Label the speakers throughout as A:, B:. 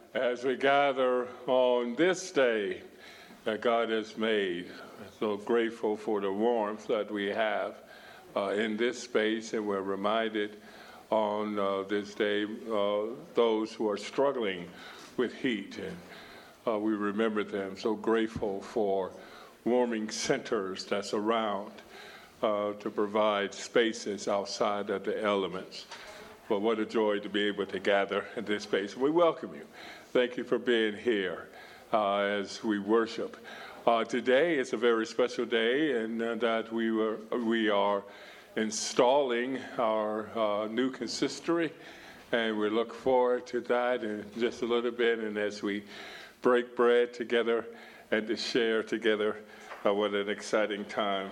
A: as we gather on this day that God has made. So grateful for the warmth that we have in this space, and we're reminded on this day those who are struggling with heat, and we remember them. So grateful for warming centers that's around to provide spaces outside of the elements. But what a joy to be able to gather in this space. We welcome you. Thank you for being here as we worship. Today is a very special day, and that we are installing our new consistory, and we look forward to that in just a little bit. And as we break bread together and to share together, what an exciting time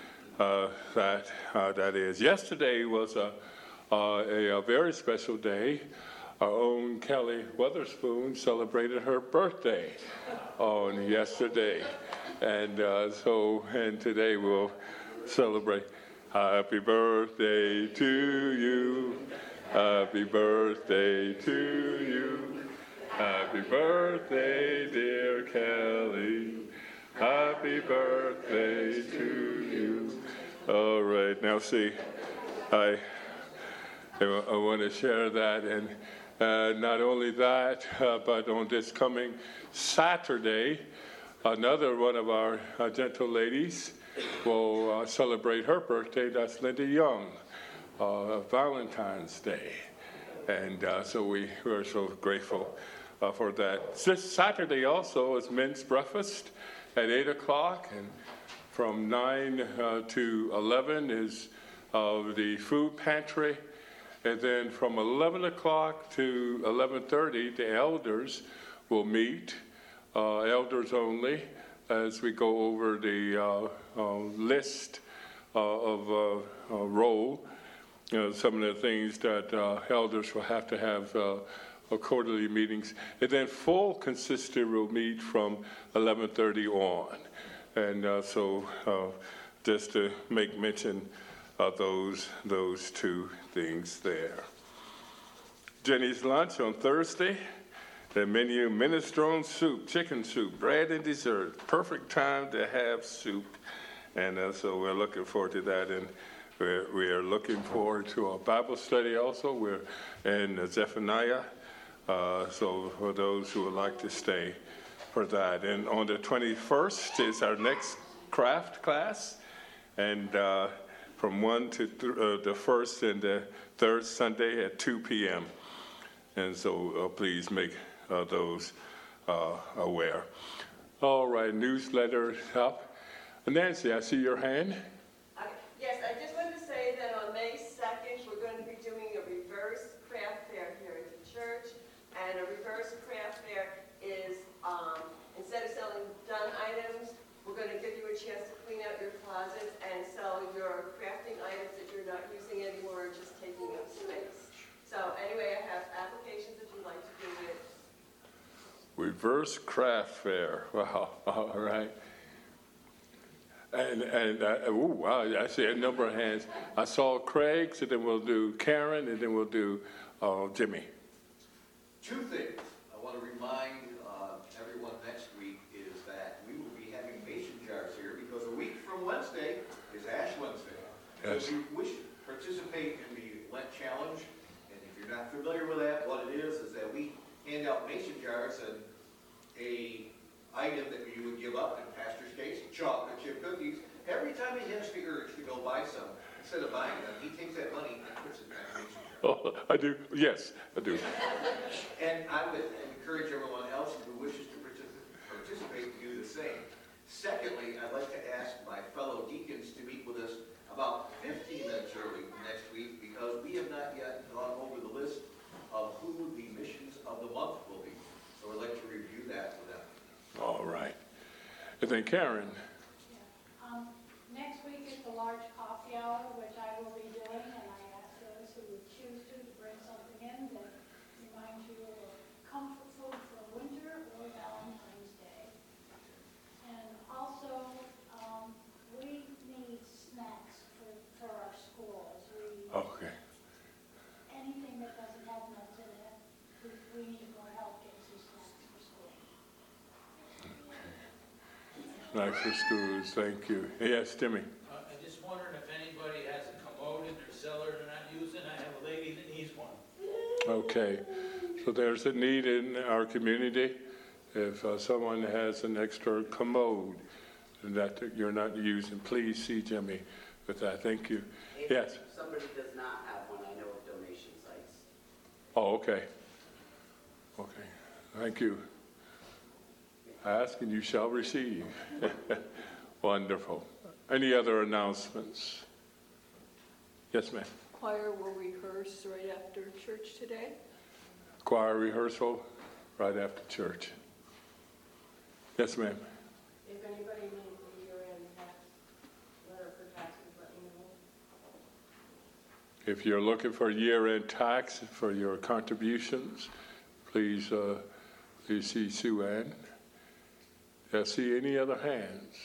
A: that is. Yesterday was a very special day. Our own Kelly Weatherspoon celebrated her birthday on yesterday. And and today we'll celebrate. Happy birthday to you. Happy birthday to you. Happy birthday, dear Kelly. Happy birthday to you. All right, now see, I want to share that, and not only that, but on this coming Saturday, another one of our gentle ladies will celebrate her birthday. That's Linda Young, Valentine's Day, and so we're so grateful for that. This Saturday also is men's breakfast at 8 o'clock, and from 9 to 11 is the food pantry. And then from 11 o'clock to 11:30, the elders will meet, elders only, as we go over the list of roll, some of the things that elders will have to have quarterly meetings. And then full consistory will meet from 11:30 on. And so just to make mention of those two things there. Jenny's lunch on Thursday, the menu: minestrone soup, chicken soup, bread, and dessert. Perfect time to have soup. And so we're looking forward to that. And we are looking forward to our Bible study also. We're in Zephaniah. So for those who would like to stay for that. And on the 21st is our next craft class. And from 1 to the first and the third Sunday at 2 p.m. And so please make those aware. All right, newsletter up. Nancy, I see your hand.
B: Yes, I just wanted to say that on May 2nd, we're going to be doing a reverse craft fair here at the church. And a reverse craft fair is, instead of selling done items, we're going to give you a chance to clean out your closets and sell your crafting items that you're not using anymore, just taking up space. So anyway, I have applications if you'd like to do it.
A: Reverse craft fair. Wow. All right. And wow, I see a number of hands. I saw Craig, so then we'll do Karen, and then we'll do Jimmy.
C: Two things I want to remind everyone next week is that we will be having mason jars here, because a week from Wednesday is Ash Wednesday. Yes. So if you wish to participate in the Lent Challenge, and if you're not familiar with that, what it is that we hand out mason jars, and a item that you would give up, in Pastor's case, chocolate chip cookies. Every time he has the urge to go buy some, instead of buying them, he takes that money and puts it back in the mason jar.
A: Oh, I do. Yes, I do.
C: And I would encourage everyone else who wishes to participate to do the same. Secondly, I'd like to ask my fellow deacons to meet with us about 15 minutes early next week, because we have not yet gone over the list of who the missions of the month will be. So I'd like to review that with them.
A: All right. And then Karen.
D: Yeah. Next week is the large coffee hour, which I will be doing, and I ask those who would choose to bring something in that reminds you of comfort food for winter or Valentine's Day. And also, we need snacks for our schools.
A: Okay.
D: Anything that doesn't have nuts in it, we need more help getting some snacks.
A: Nicer schools, thank you. Yes, Timmy.
E: I'm just wondering if anybody has a commode in their cellar they're not using. I have a lady that needs one.
A: Okay, so there's a need in our community. If someone has an extra commode that you're not using, please see Jimmy with that. Thank you. Yes.
F: If somebody does not have one, I know of donation sites.
A: Oh, okay. Okay, thank you. Ask and you shall receive. Wonderful. Any other announcements? Yes, ma'am.
B: Choir will rehearse right after church today.
A: Choir rehearsal right after church. Yes, ma'am.
G: If anybody needs a year-end tax letter for taxes, let me know.
A: If you're looking for year-end tax for your contributions, please see Sue Ann. See any other hands?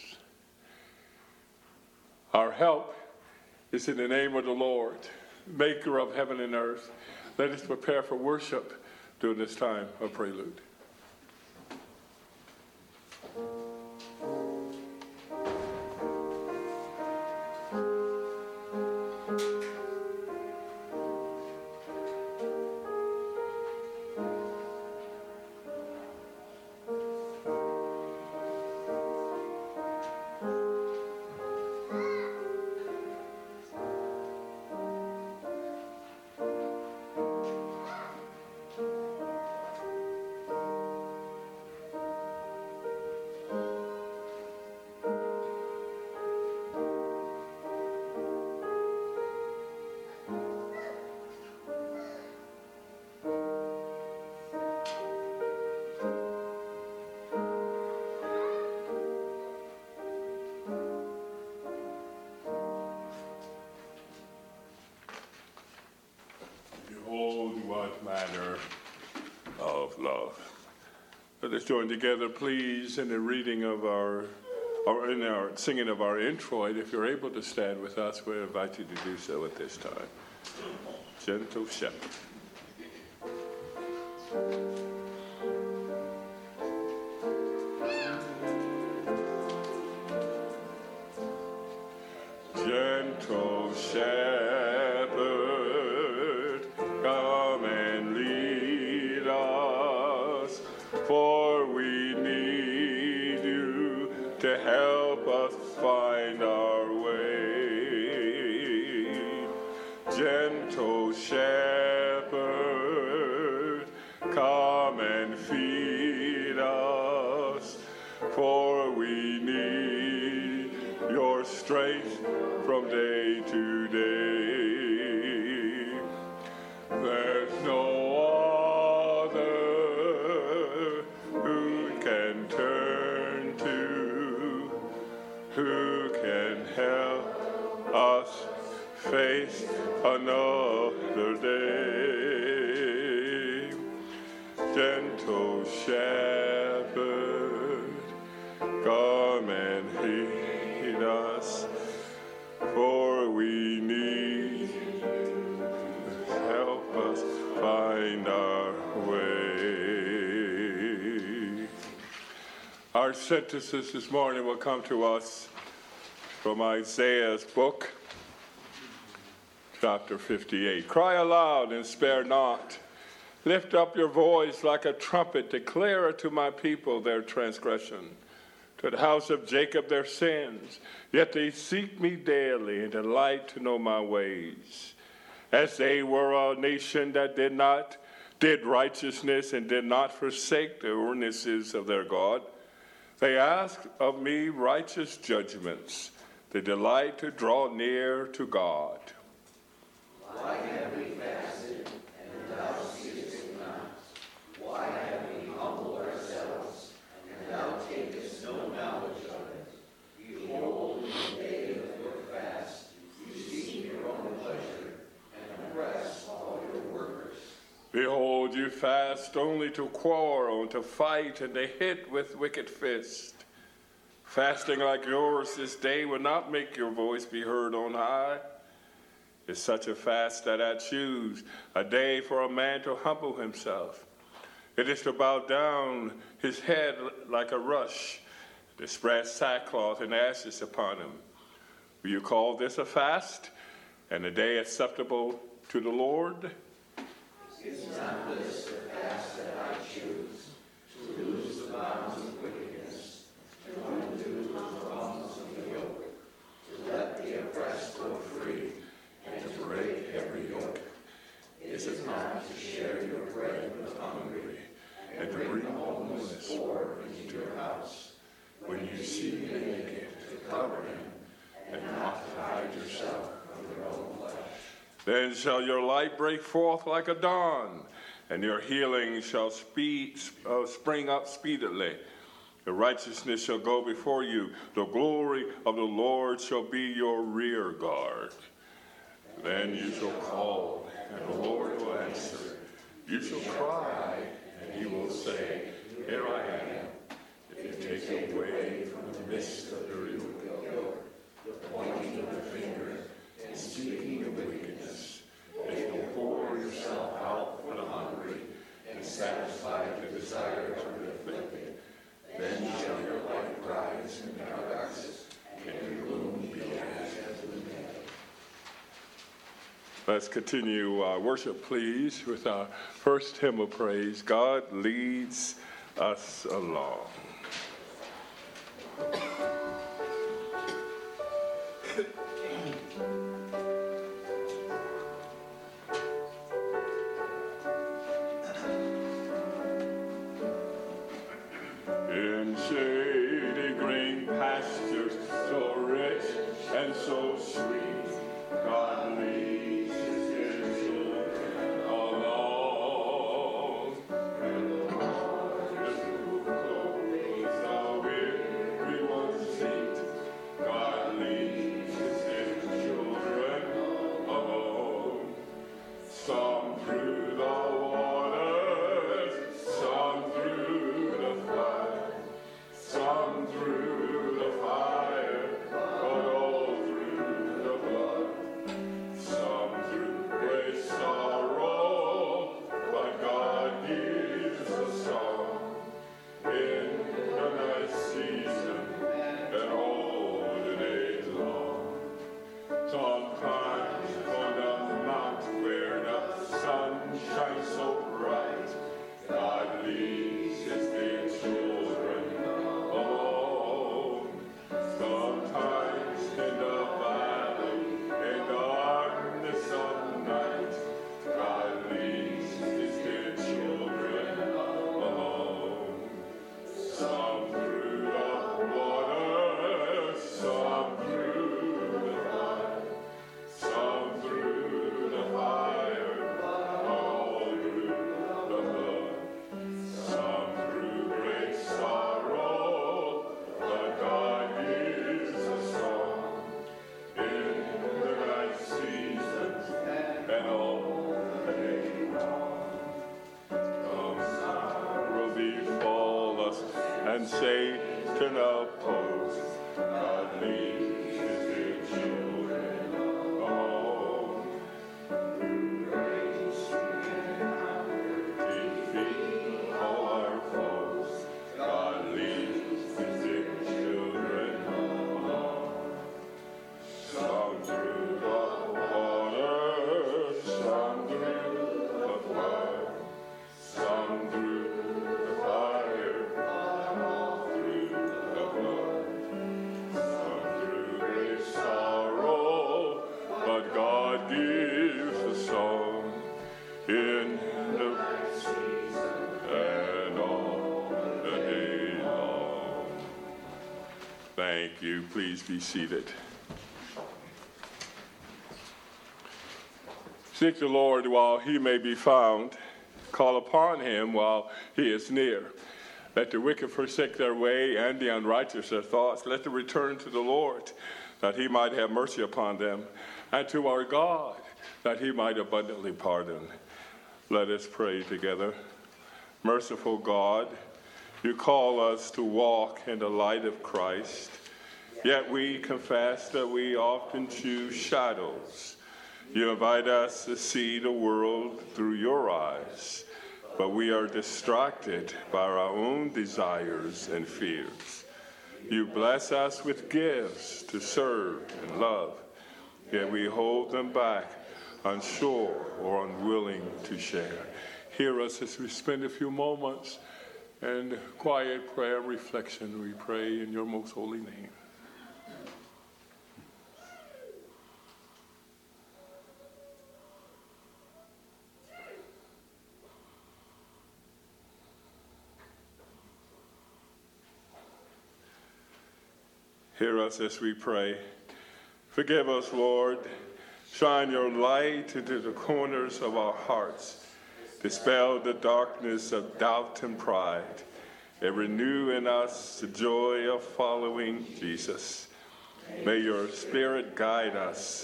A: Our help is in the name of the Lord, maker of heaven and earth. Let us prepare for worship during this time of prelude. Behold what manner of love. Let us join together, please, in the reading of or in our singing of our introit. If you're able to stand with us, we invite you to do so at this time. Gentle Shepherd. Gentle Shepherd, come and lead us, for we need you to help us find our way. Gentle Shepherd, come and feed us, for we need your strength from day to day. There's no other who can turn to, who can help us face another day. Gentle Shepherd, come and heed us, for we need help us find our way. Our sentences this morning will come to us from Isaiah's book, chapter 58. Cry aloud and spare not. Lift up your voice like a trumpet. Declare to my people their transgression, to the house of Jacob their sins. Yet they seek me daily and delight to know my ways. As they were a nation that did righteousness and did not forsake the ordinances of their God, they ask of me righteous judgments. They delight to draw near to God.
F: Why have we fasted, and thou seest not? Why have we humbled ourselves, and thou takest no knowledge of it? Behold, in the day of your fast, you seek your own pleasure, and oppress all your workers.
A: Behold, you fast only to quarrel and to fight and to hit with wicked fist. Fasting like yours this day will not make your voice be heard on high. It's such a fast that I choose, a day for a man to humble himself. It is to bow down his head like a rush, to spread sackcloth and ashes upon him. Will you call this a fast and a day acceptable to the Lord?
F: Is not this the fast that I choose, to loose the bonds of wickedness, to undo the bonds of the yoke, to let the oppressed go free, and to break every yoke? Is it not to share your bread with the hungry, and to bring the homeless poor into your house? When you see the naked, to cover him, and not to hide yourself from your own flesh.
A: Then shall your light break forth like a dawn, and your healing shall spring up speedily. The righteousness shall go before you. The glory of the Lord shall be your rear guard. Then you shall call, and the Lord will answer. You shall cry, and he will say, Here I am. If you take away from the midst of your yoke, the pointing of the finger, and speaking of wickedness, if you pour yourself out for the hungry, and satisfy the desires of the afflicted, then shall your light rise in the darkness, and your gloom be as the midday. Let's continue our worship, please, with our first hymn of praise, God Leads Us Along. In shady green pastures, so rich and so sweet, God leads his children along. And the waters who clothes the weary one's feet, God leads his children along. Some through the waters, some through the flood, some through the fire, but all through the blood. Some through great sorrow, but God gives a song in the night season and all the day long. Sometimes on the mount where the sun shines so bright, God leads his dear children along. Sometimes in the valley, in darkness of night, God leads his dear children along. Some through the water, some through the flood, some through the fire, all through the blood. Some through great sorrow, but God gives a song in the night seasons and all the day long. Come sorrow befall us, and Satan oppose. God leads his dear children along. Through grace defeat all our foes. God leads his dear children along. Some through the water, some through the flood, some through the fire, all through the blood. Some through great sorrow, but God gives a song in the night season and all the day long. Thank you. Please be seated. Seek the Lord while he may be found. Call upon him while he is near. Let the wicked forsake their way and the unrighteous their thoughts. Let them return to the Lord, that he might have mercy upon them, and to our God, that he might abundantly pardon. Let us pray together. Merciful God, you call us to walk in the light of Christ, yet we confess that we often choose shadows. You invite us to see the world through your eyes, but we are distracted by our own desires and fears. You bless us with gifts to serve and love, yet we hold them back, unsure or unwilling to share. Hear us as we spend a few moments in quiet prayer and reflection. We pray in your most holy name. Hear us as we pray. Forgive us, Lord. Shine your light into the corners of our hearts. Dispel the darkness of doubt and pride, and renew in us the joy of following Jesus. May your Spirit guide us.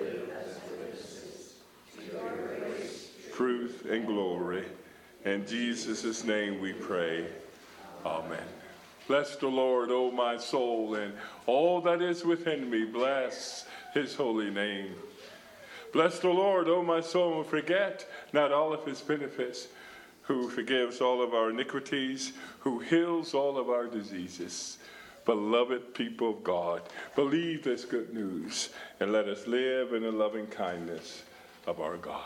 A: Truth and glory. In Jesus' name we pray. Amen. Bless the Lord, O my soul, and all that is within me. Bless his holy name. Bless the Lord, O my soul, and forget not all of his benefits, who forgives all of our iniquities, who heals all of our diseases. Beloved people of God, believe this good news, and let us live in the loving kindness of our God.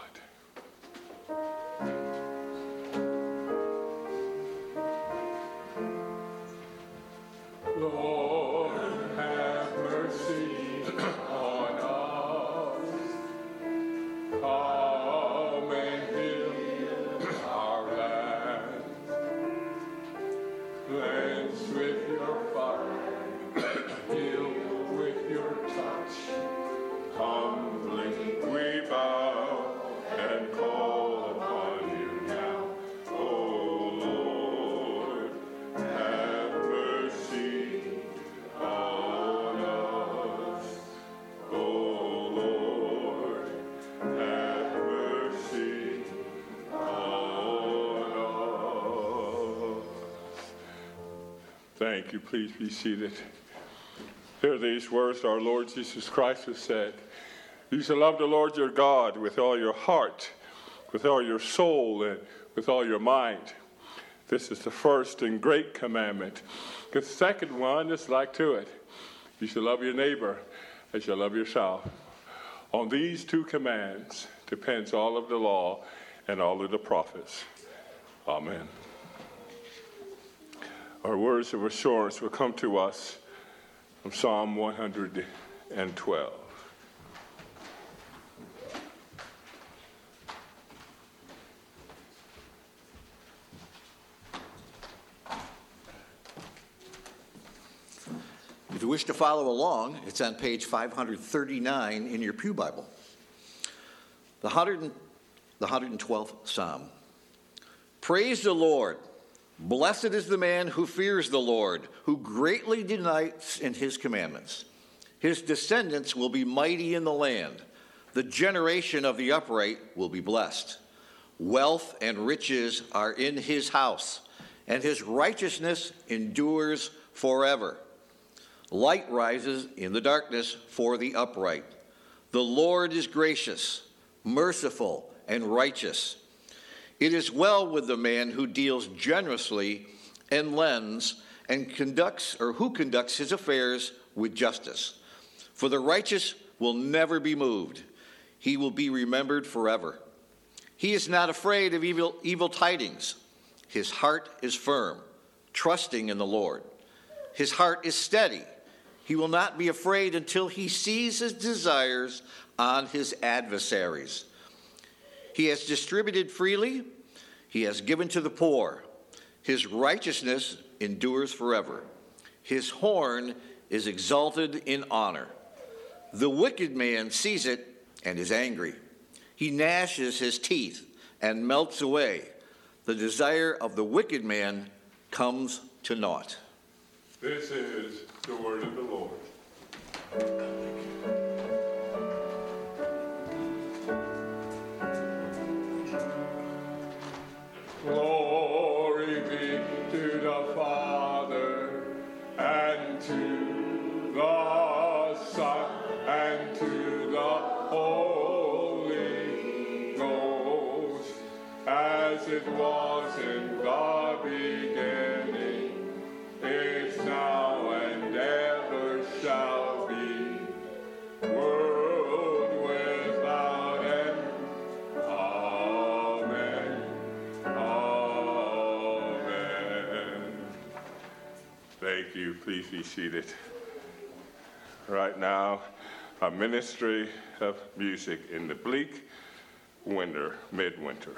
A: Lord, have mercy on us. Come and heal our land. Cleanse with your fire, heal with your touch. Humbly we bow and call upon you now. O Lord, have mercy on us. O Lord, have mercy on us. Thank you. Please be seated. Hear these words our Lord Jesus Christ has said. You shall love the Lord your God with all your heart, with all your soul, and with all your mind. This is the first and great commandment. The second one is like to it. You shall love your neighbor as you love yourself. On these two commands depends all of the law and all of the prophets. Amen. Our words of assurance will come to us from Psalm 112.
C: If you wish to follow along, it's on page 539 in your Pew Bible. The 112th Psalm. Praise the Lord. Blessed is the man who fears the Lord, who greatly delights in his commandments. His descendants will be mighty in the land. The generation of the upright will be blessed. Wealth and riches are in his house, and his righteousness endures forever. Light rises in the darkness for the upright. The Lord is gracious, merciful, and righteous. It is well with the man who deals generously and lends and who conducts his affairs with justice. For the righteous will never be moved. He will be remembered forever. He is not afraid of evil tidings. His heart is firm, trusting in the Lord. His heart is steady. He will not be afraid until he sees his desires on his adversaries. He has distributed freely. He has given to the poor. His righteousness endures forever. His horn is exalted in honor. The wicked man sees it and is angry. He gnashes his teeth and melts away. The desire of the wicked man comes to naught.
A: This is the word of the Lord. Glory be to the Father, and to the Son, and to the Holy Ghost, as it was in the beginning, is now, and Thank you. Please be seated. Right now, a ministry of music in the bleak winter, midwinter.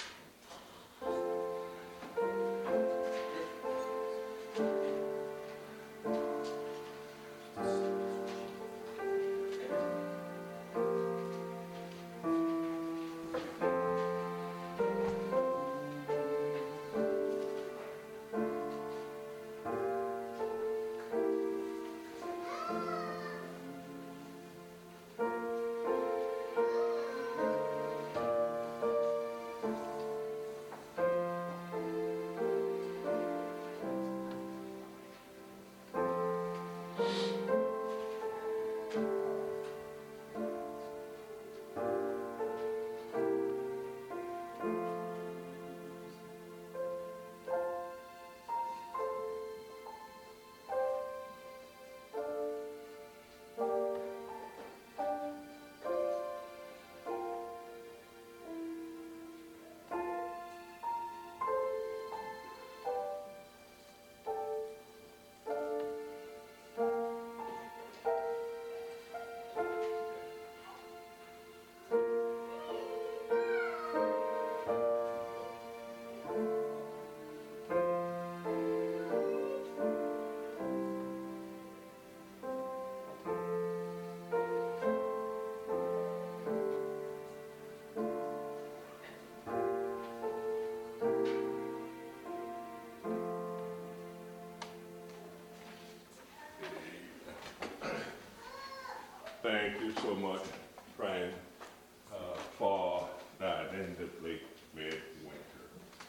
A: Thank you so much, Fran, for that in the bleak midwinter.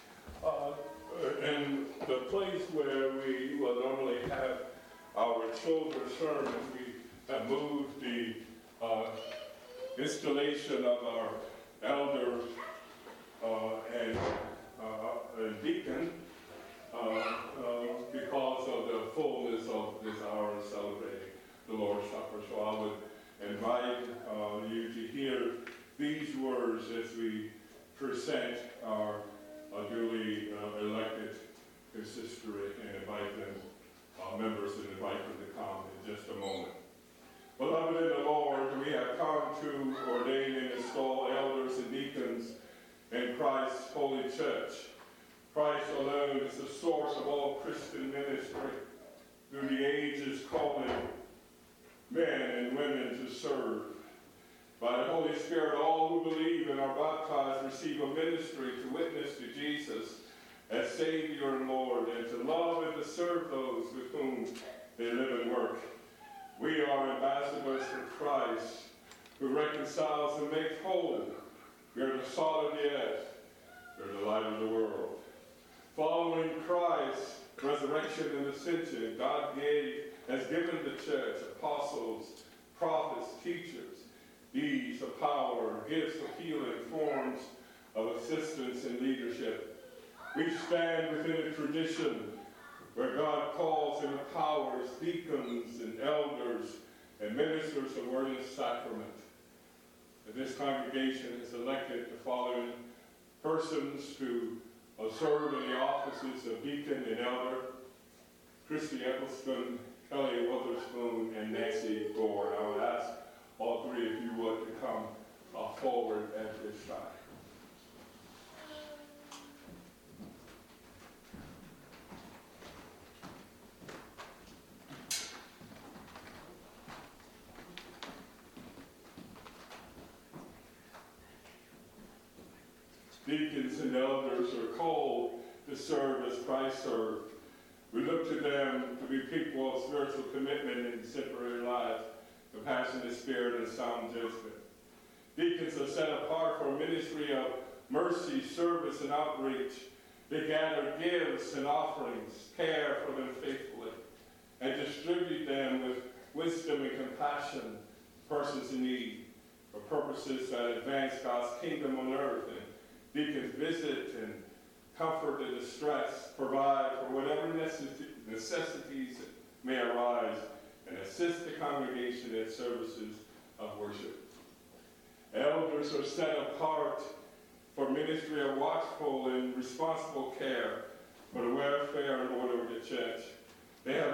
A: In the place where we will normally have our children's sermon, we have moved the installation of our elder and deacon because of the fullness of this hour of celebrating the Lord's Supper. So I would invite you to hear these words as we present our duly elected consistory and invite them, members, and invite them to come in just a moment. Beloved in the Lord, we have come to ordain and install elders and deacons in Christ's holy church. Christ alone is the source of all Christian ministry. Through the ages calling men and women to serve. By the Holy Spirit, all who believe and are baptized receive a ministry to witness to Jesus as Savior and Lord, and to love and to serve those with whom they live and work. We are ambassadors for Christ, who reconciles and makes whole. We are the salt of the earth. We are the light of the world. Following Christ's resurrection and ascension, God has given the church apostles, prophets, teachers, deeds of power, gifts of healing, forms of assistance and leadership. We stand within a tradition where God calls and empowers deacons and elders and ministers of word and sacrament. And this congregation has elected the following persons to serve in the offices of deacon and elder: Christy Eccleston, Kelly Witherspoon, and Nancy Gore. I would ask all three of you would to come forward at this time. Deacons and elders are called to serve as Christ served. We look to them to be people of spiritual commitment and exemplary lives, compassionate spirit, and sound judgment. Deacons are set apart for a ministry of mercy, service, and outreach. They gather gifts and offerings, care for them faithfully, and distribute them with wisdom and compassion to persons in need for purposes that advance God's kingdom on earth. And deacons visit and comfort the distressed, provide for whatever necessities may arise, and assist the congregation in services of worship. Elders are set apart for ministry of watchful and responsible care for the welfare and order of the church. They have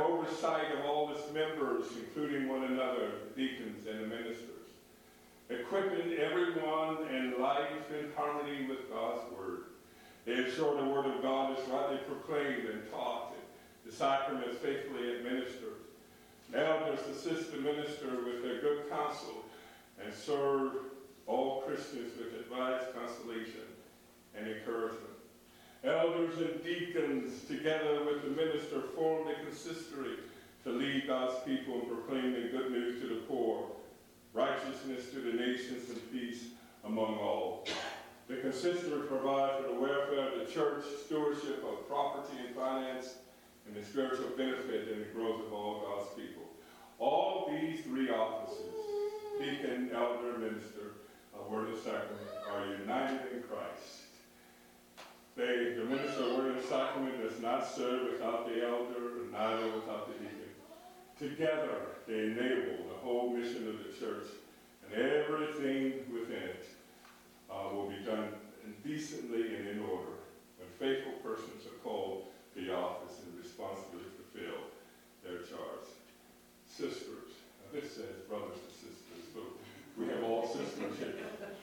A: oversight of all its members, including one another, deacons and the ministers, equipping everyone in life in harmony with God's word. They ensure the word of God is rightly proclaimed and taught, and the sacraments faithfully administered. Elders assist the minister with their good counsel and serve all Christians with advice, consolation, and encouragement. Elders and deacons, together with the minister, form the consistory to lead God's people in proclaiming good news to the poor, righteousness to the nations, and peace among all. The consistory provides for the welfare of the church, stewardship of property and finance, and the spiritual benefit and the growth of all God's people. All these three offices, deacon, elder, minister, word of sacrament, are united in Christ. The minister of word of sacrament does not serve without the elder, and neither without the deacon. Together, they enable the whole mission of the church, and everything within it will be done decently and in order when faithful persons are called to the office and responsibly fulfill their charge. Sisters, now this says brothers and sisters, but we have all sisters here.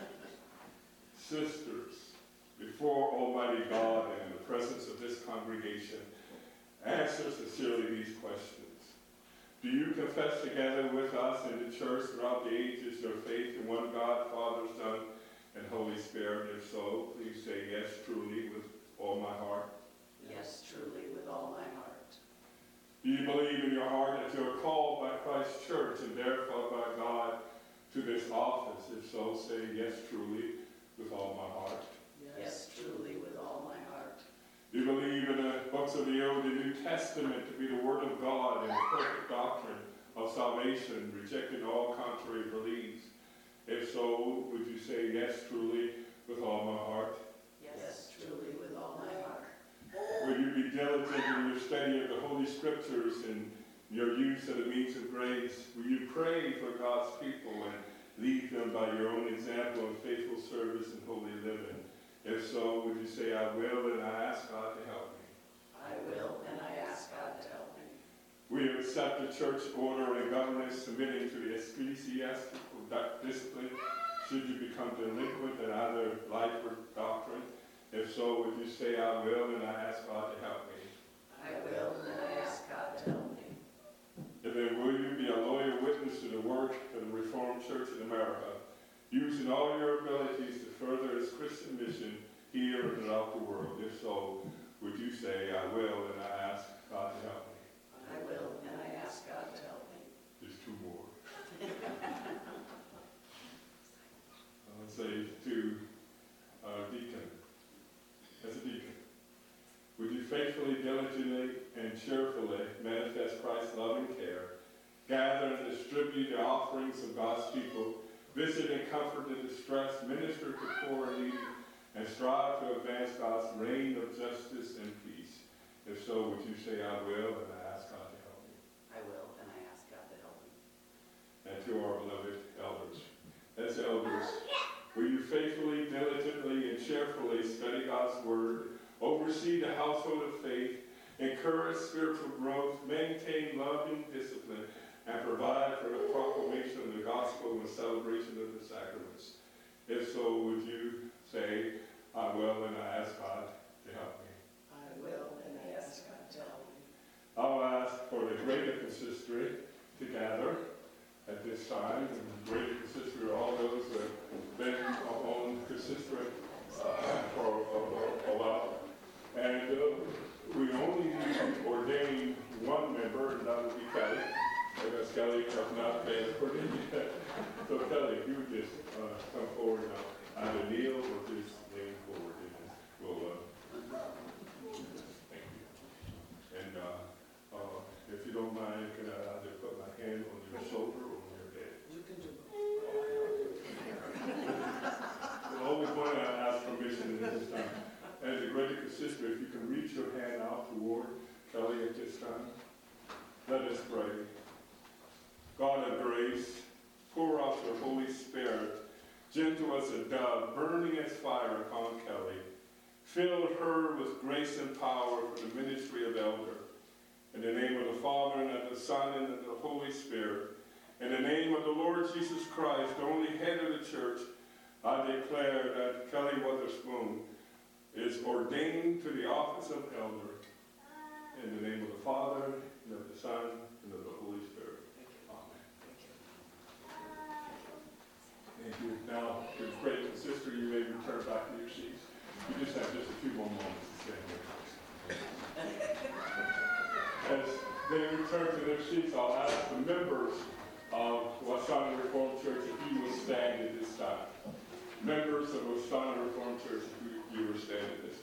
A: Sisters, before Almighty God and in the presence of this congregation, answer sincerely these questions. Do you confess together with us in the church throughout the ages your faith in one God, Father, Son, and Holy Spirit? If so, please say yes truly with all my heart.
F: Yes, truly, with all my heart.
A: Do you believe in your heart that you are called by Christ's church and therefore by God to this office? If so, say yes truly with all my heart.
F: Yes, truly, with all my heart.
A: Do you believe in the books of the Old and New Testament to be the Word of God and the perfect doctrine of salvation, rejecting all contrary beliefs? If so, would you say yes truly with all my heart?
F: Yes, truly, with all my heart.
A: Will you be diligent in your study of the Holy Scriptures and your use of the means of grace? Will you pray for God's people and lead them by your own example of faithful service and holy living? If so, would you say, I will, and I ask God to help me?
F: I will, and I ask God to help me.
A: Will you accept the church order and governance submitting to the ecclesiastical discipline should you become delinquent in either life or doctrine? If so, would you say, I will, and I ask God to help me?
F: I will, and I ask God to help me.
A: And then will you be a loyal witness to the work of the Reformed Church in America, using all your abilities to further its Christian mission here and throughout the world? If so, would you say, I will, and I ask God to help me?
F: I will, and I ask God to help me.
A: There's two more. I'll say to deacon, as a deacon, would you faithfully, diligently, and cheerfully manifest Christ's loving care, gather and distribute the offerings of God's people, visit and comfort the distressed, minister to poor and needy, and strive to advance God's reign of justice and peace? If so, would you say, I will, and I ask God to help me?
F: I will, and I ask God to help me.
A: And to our beloved elders, as elders, will you faithfully, diligently, and cheerfully study God's word, oversee the household of faith, encourage spiritual growth, maintain loving discipline, and provide for the proclamation of the gospel and celebration of the sacraments? If so, would you say, I will, and I ask God to help me?
F: I will, and I ask God to help me.
A: I'll ask for the greater consistory to gather at this time, and the greater consistory are all those that have been on consistory for a while. And we only ordain one member, and that would be Kelly, because Kelly has not been ordained yet. So Kelly, if you would just come forward now, either kneel or just lean forward, and we'll thank you. And if you don't mind, can I either put my hand on your shoulder or on your head?
F: You can do
A: I always want to ask permission at this time. As a greater consistory, if you can reach your hand out toward Kelly at this time. Let us pray. God of grace, pour out your Holy Spirit, gentle as a dove, burning as fire upon Kelly. Fill her with grace and power for the ministry of elder. In the name of the Father, and of the Son, and of the Holy Spirit. In the name of the Lord Jesus Christ, the only head of the church, I declare that Kelly Witherspoon is ordained to the office of elder. In the name of the Father, and of the Son, and of the Holy Spirit. Amen. Thank you. Now, great and sister, you may return back to your seats. You just have just a few more moments to stand here. As they return to their seats, I'll ask the members of Wasana Reformed Church if you will stand at this time. Members of Wasana Reformed Church, if you will stand at this time.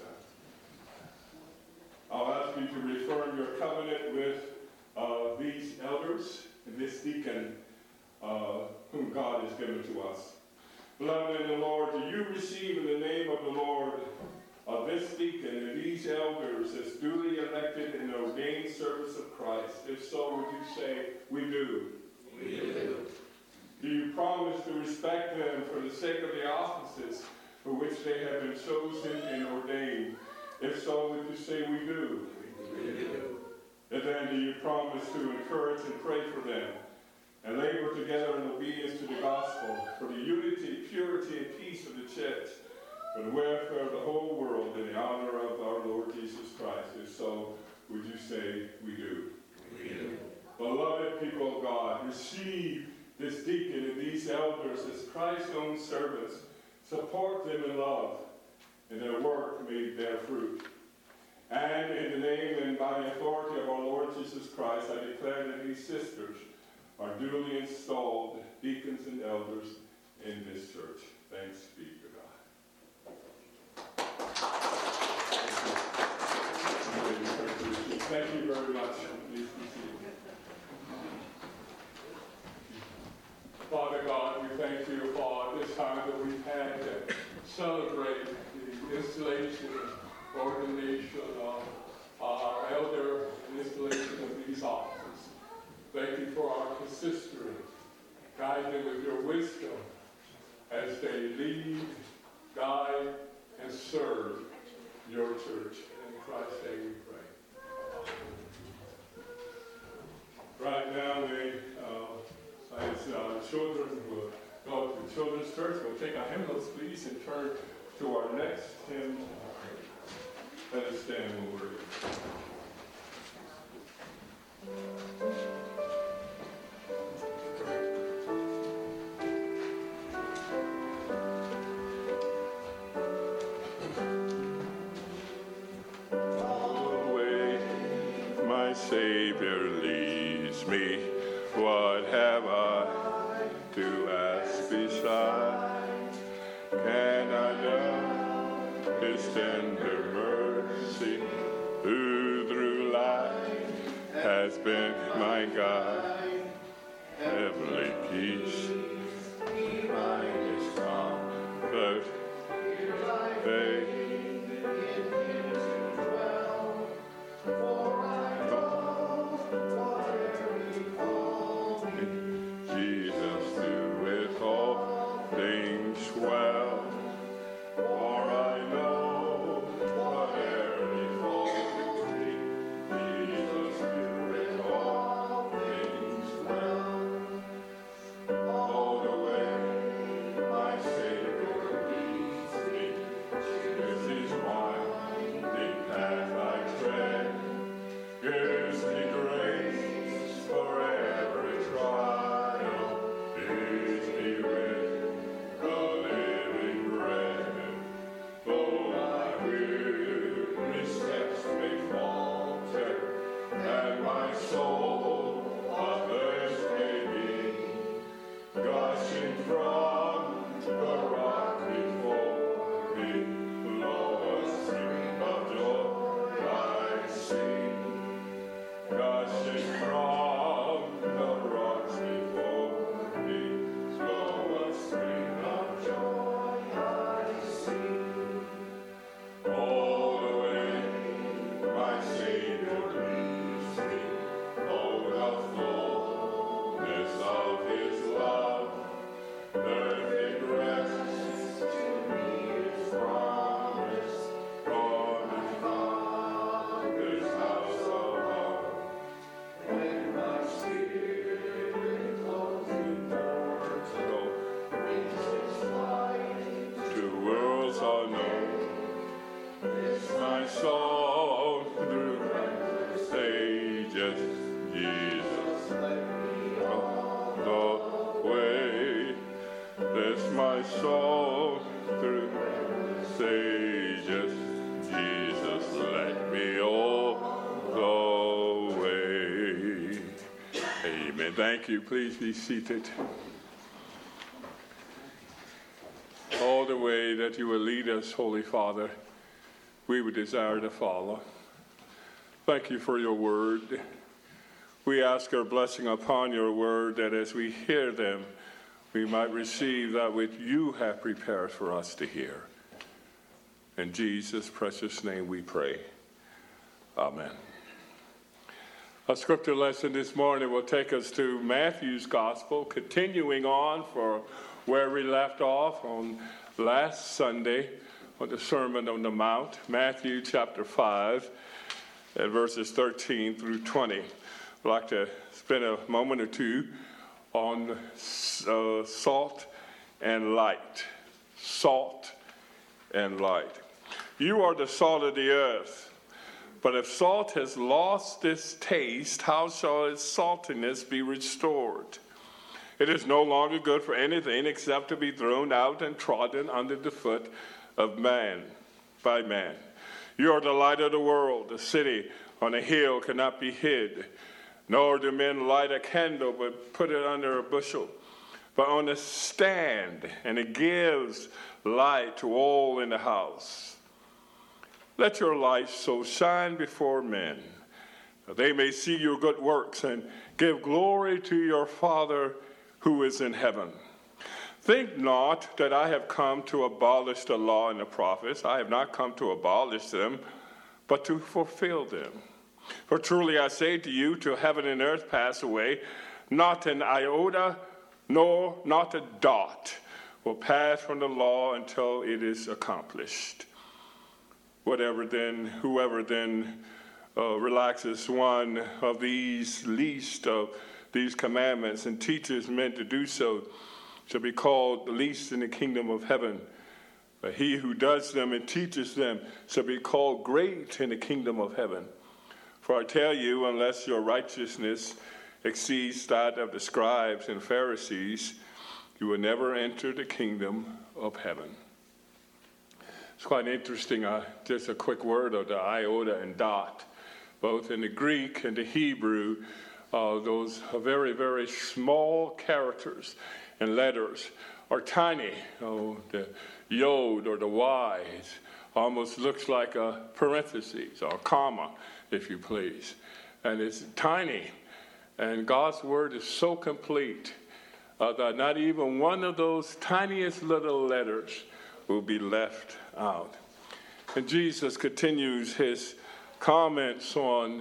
A: I'll ask you to reaffirm your covenant with these elders and this deacon whom God has given to us. Beloved in the Lord, do you receive in the name of the Lord this deacon and these elders as duly elected in the ordained service of Christ? If so, would you say, we do? We do. Do you promise to respect them for the sake of the offices for which they have been chosen and ordained? If so, would you say, we do? We do. And then do you promise to encourage and pray for them and labor together in obedience to the gospel for the unity, purity, and peace of the church, for the welfare of the whole world and the honor of our Lord Jesus Christ? If so, would you say, we do? We do. Beloved people of God, receive this deacon and these elders as Christ's own servants. Support them in love, and their work may bear fruit. And in the name and by the authority of our Lord Jesus Christ, I declare that these sisters are duly installed deacons and elders in this church. Thanks be to God. Thank you very much. Please be seated. Father God, we thank you for this time that we've had to celebrate the installation, ordination of our elder, and installation of these offices. Thank you for our consistory. Guide them with your wisdom as they lead, guide, and serve your church. In Christ's name we pray. Right now, as children will go to the children's church, we'll take our hymnals, please, and turn to our next hymn. Let us stand when we're ready. The way my Savior leads me, what have I to ask beside? Can I doubt His tender mercy, who through life has been my guide? Heavenly peace, find His comfort, faith. Oh, Thank you. Please be seated. All the way that you will lead us, Holy Father, we would desire to follow. Thank you for your word. We ask our blessing upon your word, that as we hear them, we might receive that which you have prepared for us to hear. In Jesus' precious name we pray. Amen. Our scripture lesson this morning will take us to Matthew's Gospel, continuing on for where we left off on last Sunday on the Sermon on the Mount, Matthew chapter 5, and verses 13 through 20. I'd like to spend a moment or two on salt and light. Salt and light. You are the salt of the earth. But if salt has lost its taste, how shall its saltiness be restored? It is no longer good for anything except to be thrown out and trodden under the foot of man, by man. You are the light of the world. The city on a hill cannot be hid. Nor do men light a candle, but put it under a bushel, but on a stand, and it gives light to all in the house. Let your light so shine before men, that they may see your good works and give glory to your Father who is in heaven. Think not that I have come to abolish the law and the prophets. I have not come to abolish them, but to fulfill them. For truly I say to you, till heaven and earth pass away, not an iota, nor not a dot will pass from the law until it is accomplished. Whoever then relaxes one of these least of these commandments and teaches men to do so shall be called the least in the kingdom of heaven. But he who does them and teaches them shall be called great in the kingdom of heaven. For I tell you, unless your righteousness exceeds that of the scribes and Pharisees, you will never enter the kingdom of heaven. It's quite interesting, just a quick word of the iota and dot. Both in the Greek and the Hebrew, those very, very small characters and letters are tiny. The yod or the y almost looks like a parenthesis or a comma, if you please. And it's tiny. And God's word is so complete that not even one of those tiniest little letters will be left out. And Jesus continues his comments on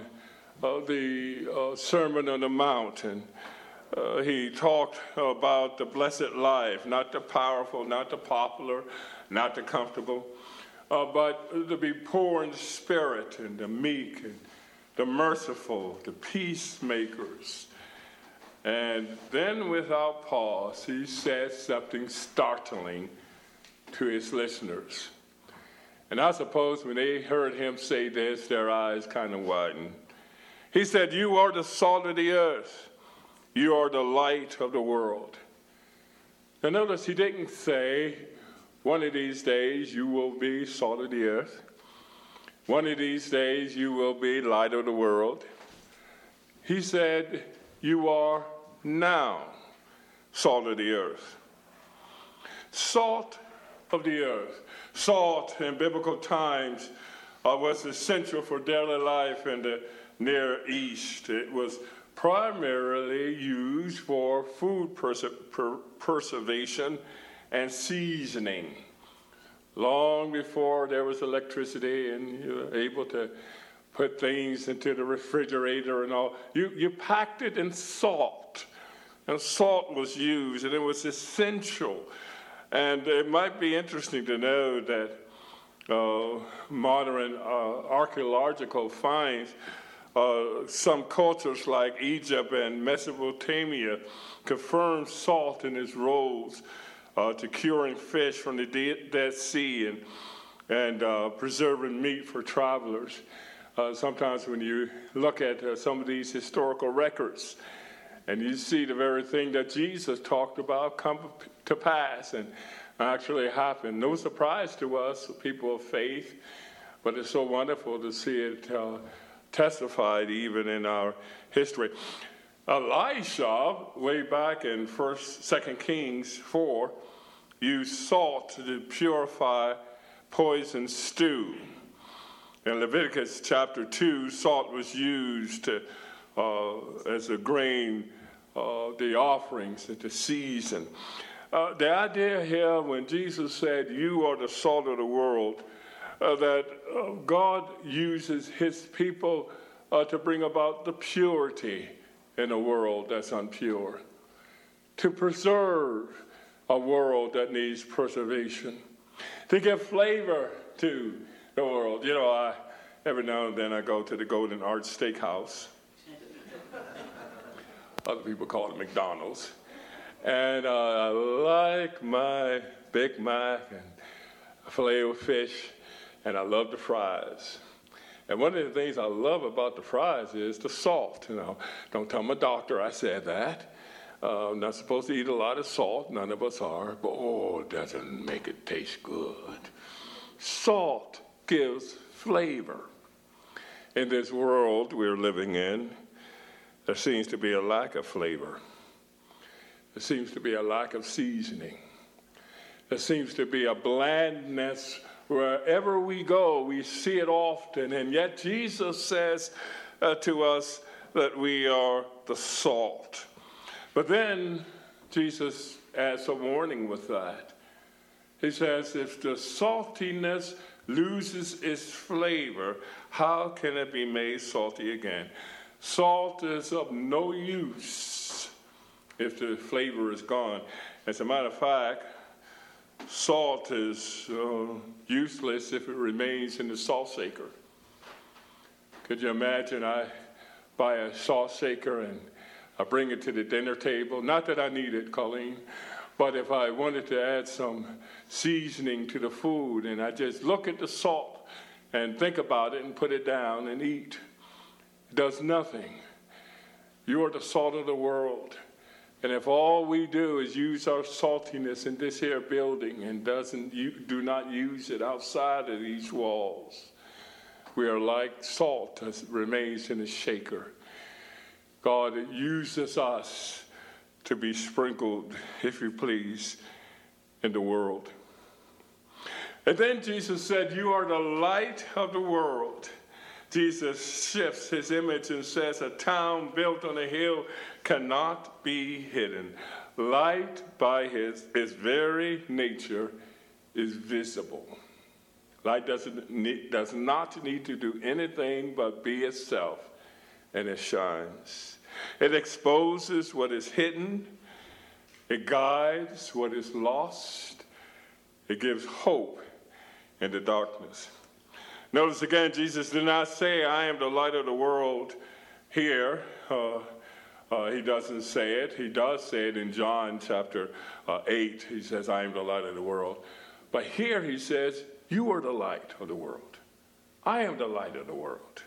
A: the Sermon on the Mount. And he talked about the blessed life, not the powerful, not the popular, not the comfortable, but to be poor in spirit and the meek and the merciful, the peacemakers. And then without pause, he said something startling to his listeners. And I suppose when they heard him say this, their eyes kind of widened. He said, you are the salt of the earth. You are the light of the world. Now notice he didn't say, one of these days you will be salt of the earth. One of these days you will be light of the world. He said, you are now salt of the earth. Salt of the earth. Salt in biblical times was essential for daily life in the Near East. It was primarily used for food preservation and seasoning. Long before there was electricity and you were able to put things into the refrigerator and all, you packed it in salt. And salt was used, and it was essential. And it might be interesting to know that modern archaeological finds, some cultures like Egypt and Mesopotamia confirm salt in its roles to curing fish from the Dead Sea and preserving meat for travelers. Sometimes when you look at some of these historical records, and you see the very thing that Jesus talked about come to pass and actually happen. No surprise to us, people of faith, but it's so wonderful to see it testified even in our history. Elisha, way back in 2 Kings 4, used salt to purify poisoned stew. In Leviticus chapter 2, salt was used as a grain, the offerings to season. The idea here when Jesus said, "You are the salt of the world," that God uses his people to bring about the purity in a world that's impure, to preserve a world that needs preservation, to give flavor to the world. You know, every now and then I go to the Golden Arch Steakhouse. Other people call it McDonald's. And I like my Big Mac and filet of fish, and I love the fries. And one of the things I love about the fries is the salt. You know, don't tell my doctor I said that. I'm not supposed to eat a lot of salt. None of us are. But, it doesn't make it taste good. Salt gives flavor. In this world we're living in, there seems to be a lack of flavor. There seems to be a lack of seasoning. There seems to be a blandness. Wherever we go, we see it often. And yet Jesus says to us that we are the salt. But then Jesus adds a warning with that. He says, if the saltiness loses its flavor, how can it be made salty again? Salt is of no use if the flavor is gone. As a matter of fact, salt is useless if it remains in the salt shaker. Could you imagine I buy a salt shaker and I bring it to the dinner table? Not that I need it, Colleen, but if I wanted to add some seasoning to the food and I just look at the salt and think about it and put it down and eat, it does nothing. You are the salt of the world. And if all we do is use our saltiness in this here building and do not use it outside of these walls, we are like salt that remains in a shaker. God uses us to be sprinkled, if you please, in the world. And then Jesus said, "You are the light of the world." Jesus shifts his image and says, a town built on a hill cannot be hidden. Light by its very nature is visible. Light does not need to do anything but be itself, and it shines. It exposes what is hidden. It guides what is lost. It gives hope in the darkness. Notice again, Jesus did not say, "I am the light of the world" here. He doesn't say it. He does say it in John chapter 8. He says, "I am the light of the world." But here he says, "You are the light of the world. I am the light of the world."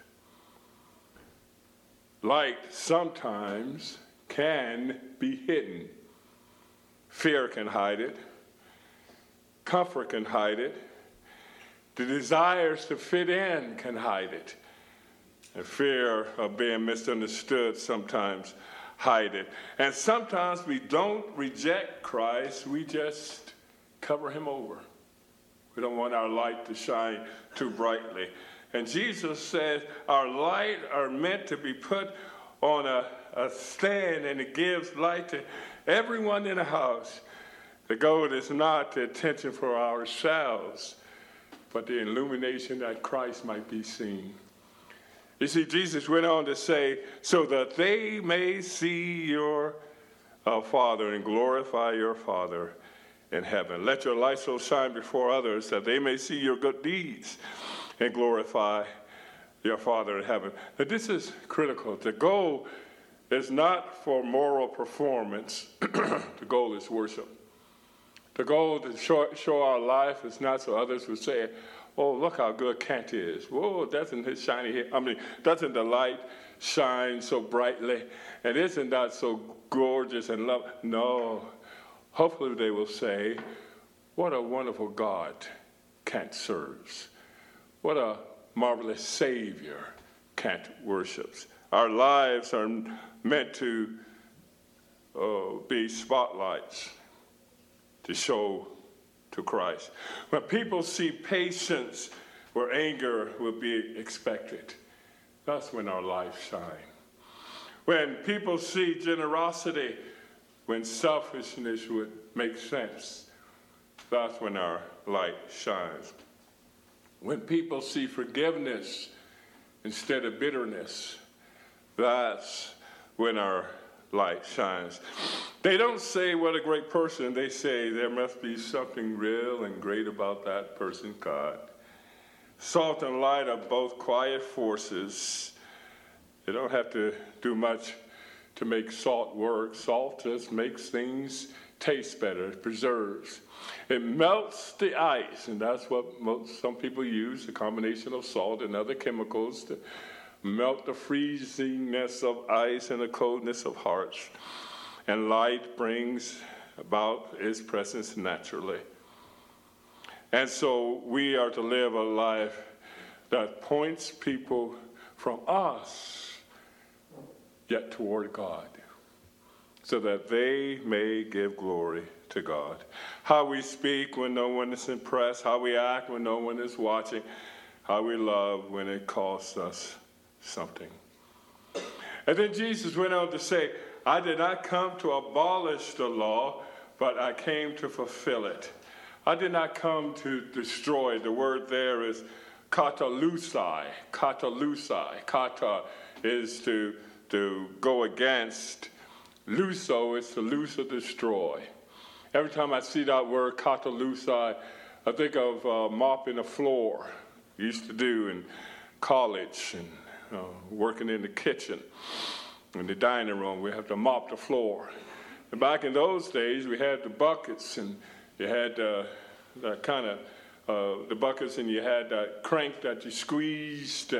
A: Light sometimes can be hidden. Fear can hide it. Comfort can hide it. The desires to fit in can hide it. And fear of being misunderstood sometimes hide it. And sometimes we don't reject Christ, we just cover him over. We don't want our light to shine too brightly. And Jesus said our light are meant to be put on a stand, and it gives light to everyone in the house. The goal is not the attention for ourselves, but the illumination that Christ might be seen. You see, Jesus went on to say, so that they may see your Father and glorify your Father in heaven. Let your light so shine before others that they may see your good deeds and glorify your Father in heaven. Now, this is critical. The goal is not for moral performance. The goal is worship. The goal to show our life is not so others will say, "Oh, look how good Kent is. Whoa, doesn't his shiny hair, doesn't the light shine so brightly? And isn't that so gorgeous and lovely?" No. Hopefully they will say, "What a wonderful God Kent serves. What a marvelous Savior Kent worships." Our lives are meant to be spotlights to show to Christ. When people see patience where anger will be expected, that's when our life shines. When people see generosity, when selfishness would make sense, that's when our light shines. When people see forgiveness instead of bitterness, that's when our light shines. They don't say what a great person, they say there must be something real and great about that person, God. Salt and light are both quiet forces. You don't have to do much to make salt work. Salt just makes things taste better. It preserves. It melts the ice, and that's what some people use, a combination of salt and other chemicals to melt the freezingness of ice and the coldness of hearts. And light brings about its presence naturally. And so we are to live a life that points people from us yet toward God, so that they may give glory to God. How we speak when no one is impressed, how we act when no one is watching, how we love when it costs us something. And then Jesus went on to say, I did not come to abolish the law, but I came to fulfill it. I did not come to destroy. The word there is katalusai. Katalusai. Kata is to go against. Luso is to loose or destroy. Every time I see that word katalusai, I think of mopping the floor. Used to do in college and working in the kitchen. In the dining room, we have to mop the floor. And back in those days, we had the buckets, and you had that kind of the buckets, and you had that crank that you squeezed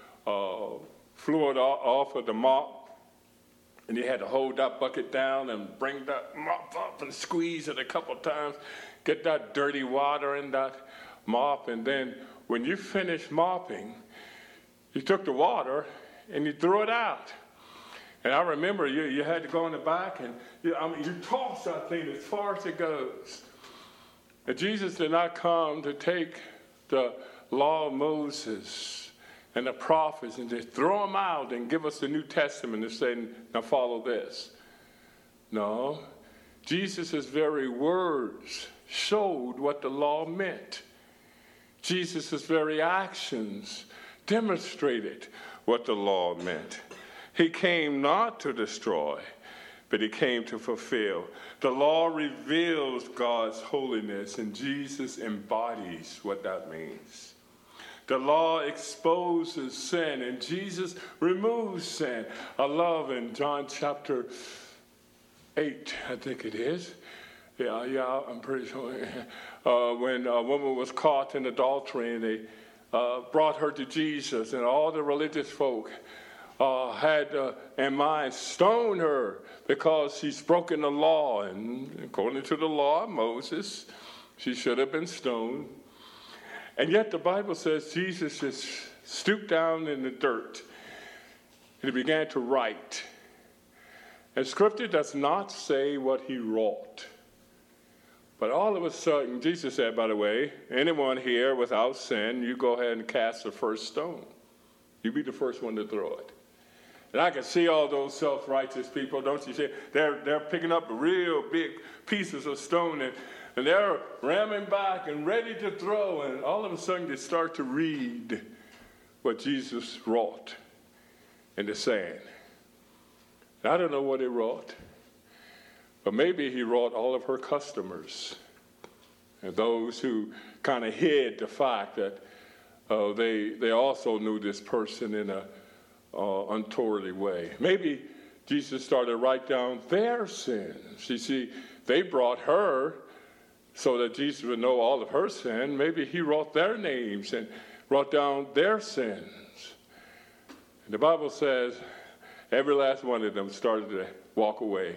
A: fluid off of the mop, and you had to hold that bucket down and bring that mop up and squeeze it a couple times, get that dirty water in that mop, and then when you finished mopping, you took the water and you threw it out. And I remember you had to go in the back and you toss that thing as far as it goes. And Jesus did not come to take the law of Moses and the prophets and just throw them out and give us the New Testament and say, now follow this. No, Jesus' very words showed what the law meant. Jesus' very actions demonstrated what the law meant. He came not to destroy, but he came to fulfill. The law reveals God's holiness, and Jesus embodies what that means. The law exposes sin, and Jesus removes sin. I love in John chapter 8, I think it is. Yeah, I'm pretty sure. When a woman was caught in adultery, and they brought her to Jesus, and all the religious folk had in mind stone her because she's broken the law. And according to the law of Moses, she should have been stoned. And yet the Bible says Jesus just stooped down in the dirt and he began to write. And Scripture does not say what he wrought. But all of a sudden, Jesus said, by the way, anyone here without sin, you go ahead and cast the first stone. You be the first one to throw it. And I can see all those self-righteous people, don't you see? They're picking up real big pieces of stone and they're ramming back and ready to throw. And all of a sudden they start to read what Jesus wrought in the sand. I don't know what he wrought, but maybe he wrought all of her customers and those who kind of hid the fact that they also knew this person in a untowardly way. Maybe Jesus started to write down their sins. You see, they brought her so that Jesus would know all of her sin. Maybe he wrote their names and wrote down their sins. And the Bible says every last one of them started to walk away.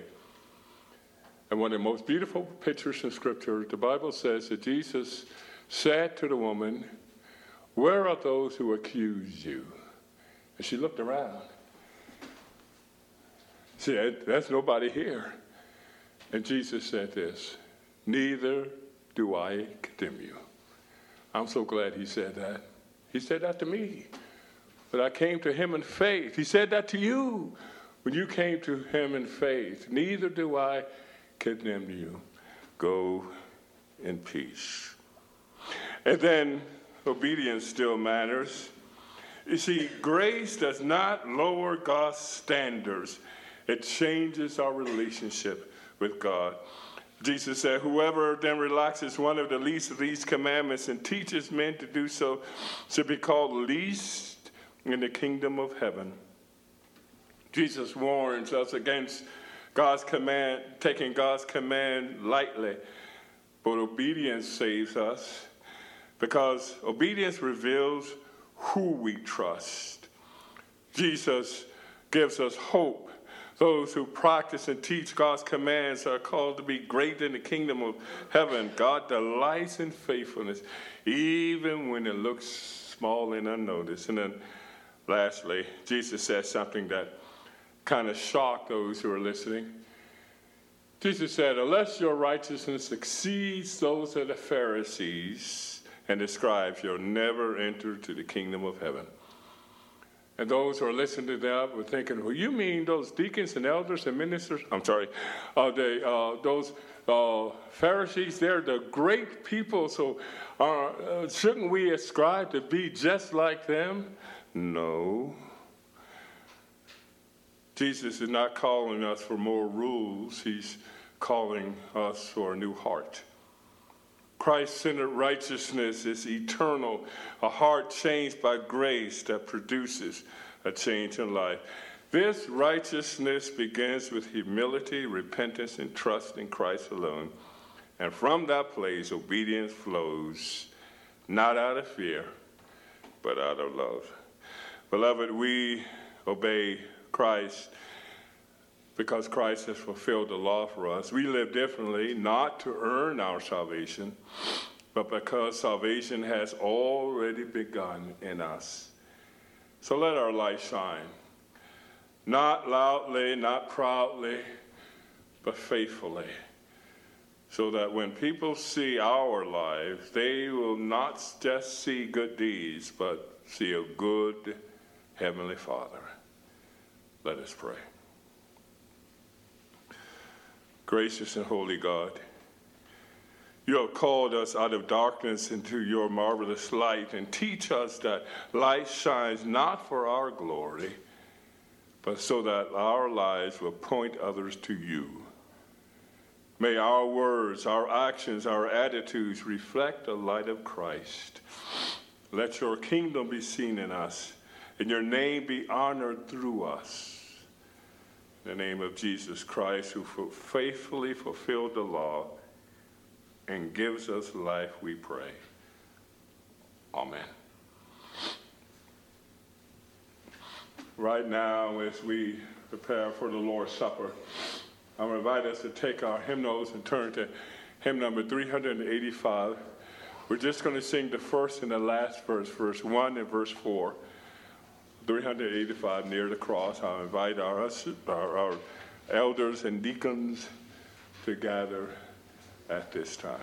A: And one of the most beautiful pictures in Scripture, the Bible says that Jesus said to the woman, "Where are those who accuse you?" And she looked around. said, there's nobody here. And Jesus said this, neither do I condemn you. I'm so glad he said that. He said that to me. But I came to him in faith. He said that to you when you came to him in faith. Neither do I condemn you. Go in peace. And then obedience still matters. You see, grace does not lower God's standards. It changes our relationship with God. Jesus said, whoever then relaxes one of the least of these commandments and teaches men to do so should be called least in the kingdom of heaven. Jesus warns us against God's command, taking God's command lightly. But obedience saves us because obedience reveals who we trust. Jesus gives us hope. Those who practice and teach God's commands are called to be great in the kingdom of heaven. God delights in faithfulness, even when it looks small and unnoticed. And then lastly, Jesus said something that kind of shocked those who are listening. Jesus said, unless your righteousness exceeds those of the Pharisees and the scribes, you'll never enter to the kingdom of heaven. And those who are listening to that were thinking, well, you mean those deacons and elders and ministers? I'm sorry, those Pharisees, they're the great people, so shouldn't we ascribe to be just like them? No. Jesus is not calling us for more rules. He's calling us for a new heart. Christ-centered righteousness is eternal, a heart changed by grace that produces a change in life. This righteousness begins with humility, repentance, and trust in Christ alone. And from that place, obedience flows, not out of fear, but out of love. Beloved, we obey Christ because Christ has fulfilled the law for us. We live differently, not to earn our salvation, but because salvation has already begun in us. So let our light shine, not loudly, not proudly, but faithfully, so that when people see our lives, they will not just see good deeds, but see a good Heavenly Father. Let us pray. Gracious and holy God, you have called us out of darkness into your marvelous light, and teach us that light shines not for our glory, but so that our lives will point others to you. May our words, our actions, our attitudes reflect the light of Christ. Let your kingdom be seen in us, and your name be honored through us. In the name of Jesus Christ, who faithfully fulfilled the law and gives us life, we pray. Amen. Right now, as we prepare for the Lord's Supper, I'm going to invite us to take our hymnals and turn to hymn number 385. We're just going to sing the first and the last verse, verse 1 and verse 4. 385, Near the Cross. I'll invite our elders and deacons to gather at this time.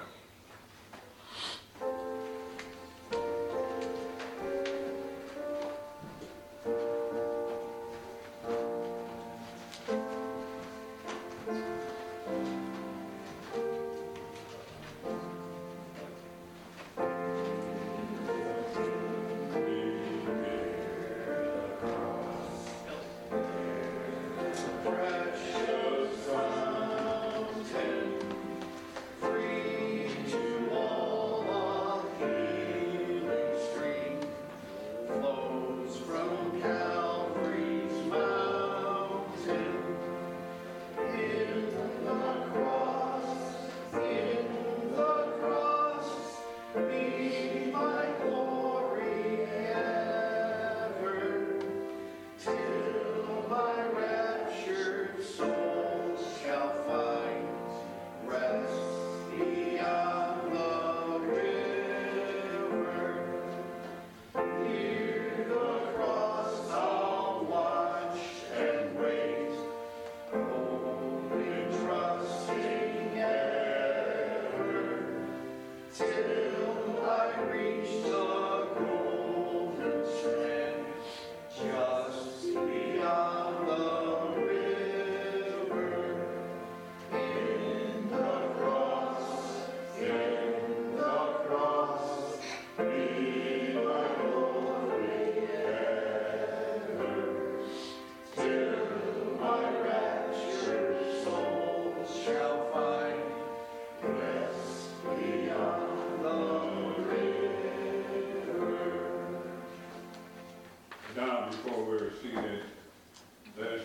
F: Precious fountain, free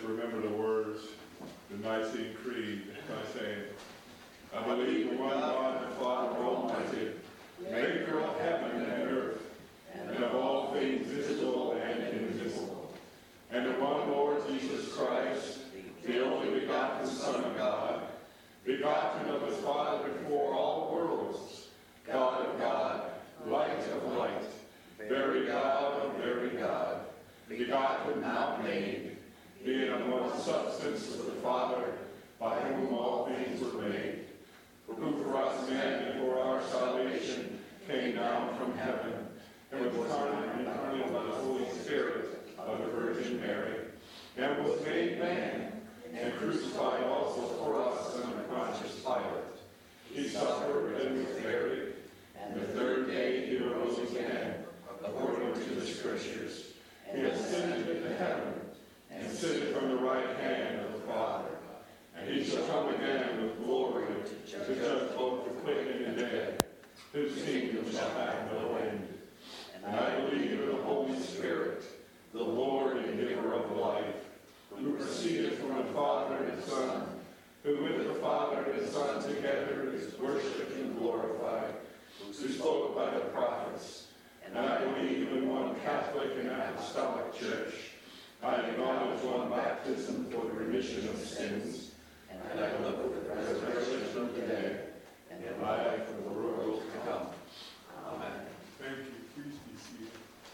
A: remember the words, the Nicene Creed, by saying, I believe in one God, the Father Almighty, maker of heaven and earth, and of all things visible and invisible, and of one Lord Jesus Christ, the only begotten Son of God, begotten of his Father before all worlds, God of God, light of light, very God of very God, begotten, not made, being of one substance with the Father, by whom all things were made, who for us men and for our salvation came down from heaven, and was incarnated by the Holy Spirit of the Virgin Mary, and was made man, and crucified also for us under Pontius Pilate. He suffered and was buried, and the third day he arose again, according to the Scriptures. He ascended into heaven, and sitteth on the right hand of the Father. And he shall come again with glory to judge both the quick and the dead, whose kingdom shall have no end. And I believe in the Holy Spirit, the Lord and giver of life, who proceeded from the Father and the Son, who with the Father and the Son together is worshipped and glorified, who spoke by the prophets. And I believe in one Catholic and Apostolic Church. I acknowledge one baptism for the remission of sins, and I look for the resurrection of the dead and the life of the world to come. Amen. Thank you. Please be seated.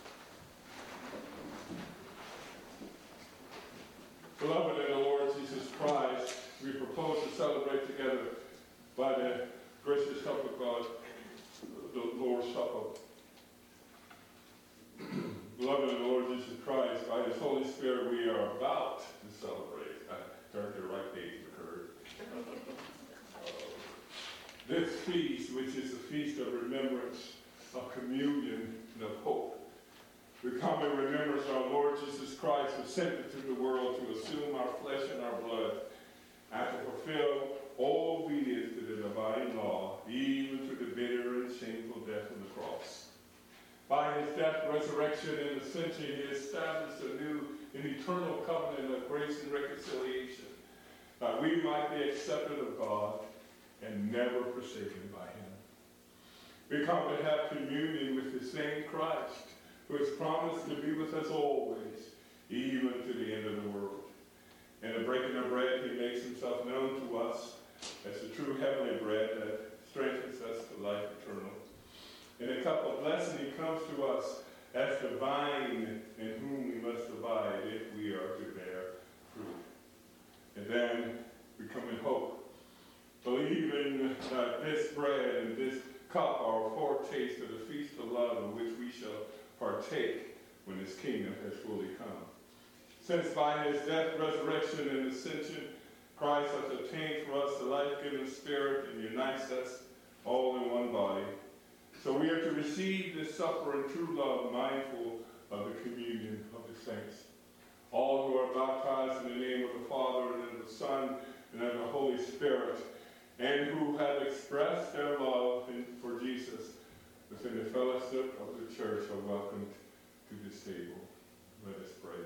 A: Beloved in the Lord Jesus Christ, we propose to celebrate together by the gracious help of God, the Lord's Supper. Beloved in the Lord Jesus Christ, by his Holy Spirit, we are about to celebrate. I turned to the right page, occurred. This feast, which is a feast of remembrance, of communion, and of hope. We come in remembrance of our Lord Jesus Christ, who sent into the world to assume our flesh and our blood, and to fulfill all obedience to the divine law, even to the bitter and shameful death on the cross. By his death, resurrection, and ascension, he established a new and eternal covenant of grace and reconciliation, that we might be accepted of God and never forsaken by him. We come to have communion with the same Christ, who has promised to be with us always, even to the end of the world. In the breaking of bread, he makes himself known to us as the true heavenly bread that strengthens us to life eternal. In a cup of blessing, he comes to us as the vine in whom we must abide if we are to bear fruit. And then we come in hope, believing that this bread and this cup are a foretaste of the feast of love in which we shall partake when his kingdom has fully come. Since by his death, resurrection, and ascension, Christ has obtained for us the life-giving Spirit and unites us all in one body. So we are to receive this supper in true love, mindful of the communion of the saints. All who are baptized in the name of the Father and of the Son and of the Holy Spirit, and who have expressed their love for Jesus within the fellowship of the church, are welcomed to this table. Let us pray.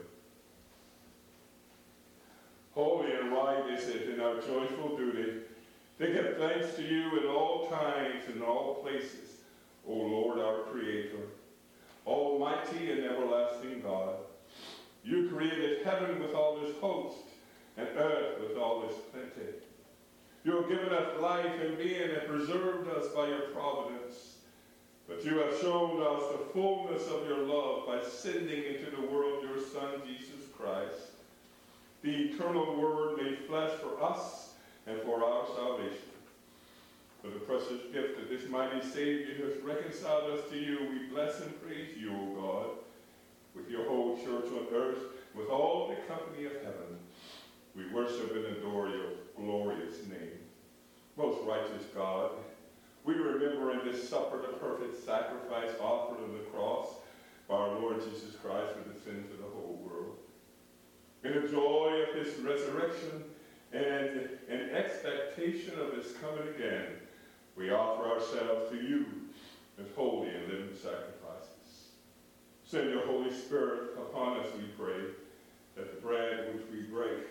A: Holy and right is it in our joyful duty to give thanks to you at all times and all places, O Lord, our Creator, almighty and everlasting God. You created heaven with all its host, and earth with all its plenty. You have given us life and being and preserved us by your providence. But you have shown us the fullness of your love by sending into the world your Son, Jesus Christ, the eternal Word made flesh for us and for our salvation. For the precious gift that this mighty Savior has reconciled us to you, we bless and praise you, O God, with your whole church on earth, with all the company of heaven. We worship and adore your glorious name. Most righteous God, we remember in this supper the perfect sacrifice offered on the cross by our Lord Jesus Christ for the sins of the whole world. In the joy of his resurrection and in expectation of his coming again, we offer ourselves to you as holy and living sacrifices. Send your Holy Spirit upon us, we pray, that the bread which we break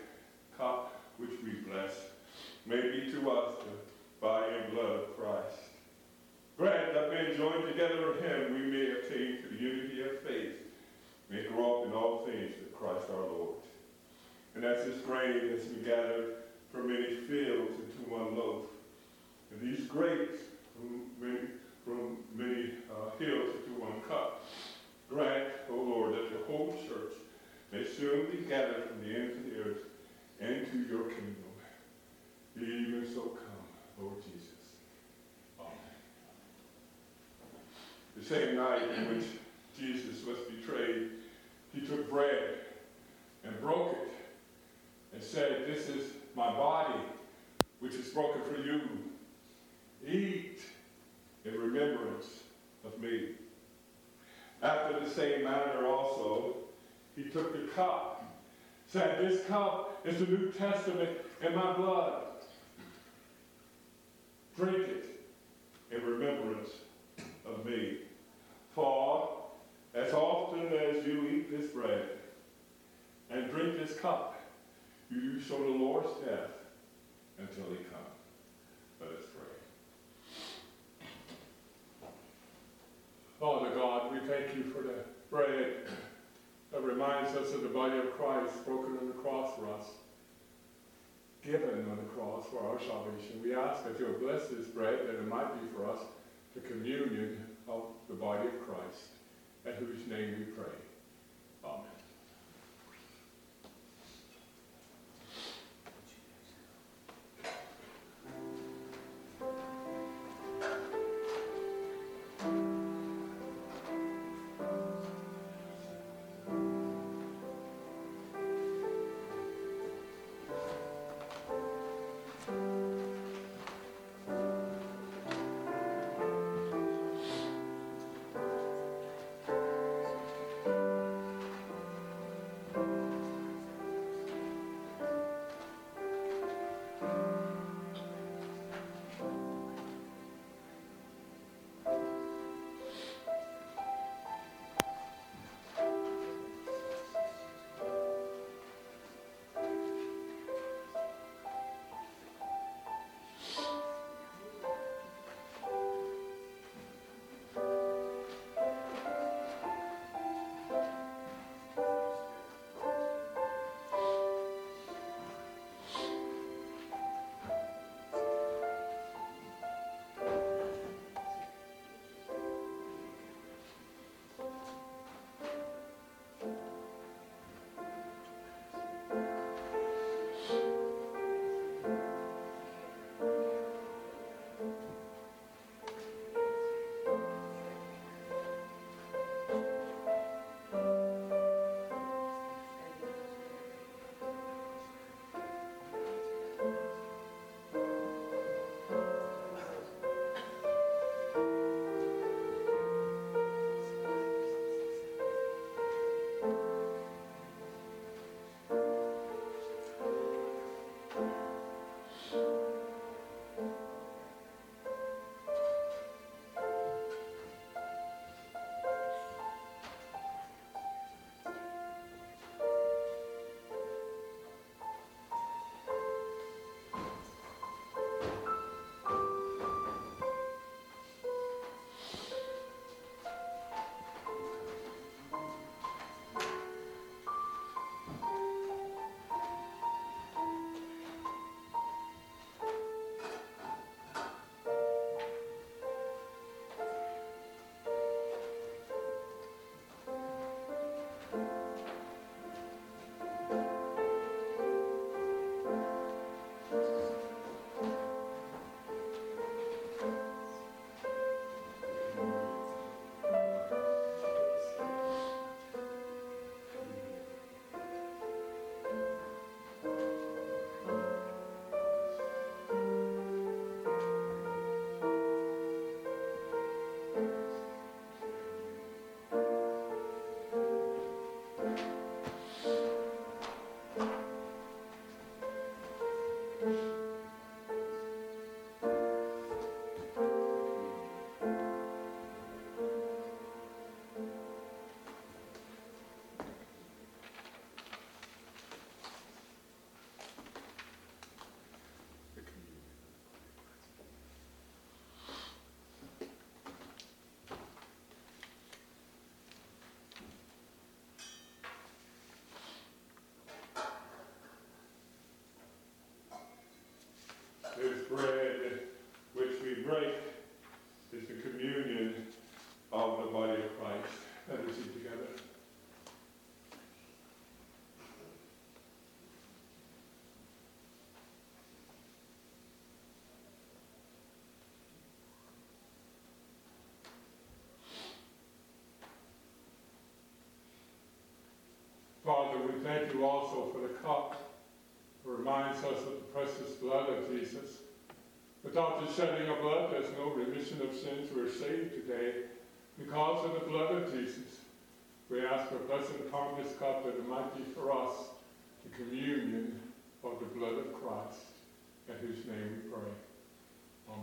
A: may be to us the body and blood of Christ. Grant that being joined together in him, we may attain to the unity of faith, may grow up in all things to Christ our Lord. And as this grain has been gathered from many fields into one loaf, and these grapes from many hills into one cup, grant, O Lord, that the whole church may soon be gathered from the ends of the earth into your kingdom. Even so come, Lord Jesus. Amen. The same night in which Jesus was betrayed, he took bread and broke it and said, "This is my body, which is broken for you. Eat in remembrance of me." After the same manner also, he took the cup, said, "This cup is the New Testament in my blood. Drink it in remembrance of me. For as often as you eat this bread and drink this cup, you show the Lord's death until he comes." Let us pray. Father God, we thank you for the bread that reminds us of the body of Christ broken on the cross for us, given on the cross for our salvation. We ask that you'll bless this bread, that it might be for us the communion of the body of Christ, in whose name we pray. Amen. bread which we break is the communion of the body of Christ. Let us eat together. Father, we thank you also for the cup that reminds us of the precious blood of Jesus. Without the shedding of blood, there's no remission of sins. We're saved today because of the blood of Jesus. We ask for blessing upon this cup that it might be for us the communion of the blood of Christ, in whose name we pray. Amen.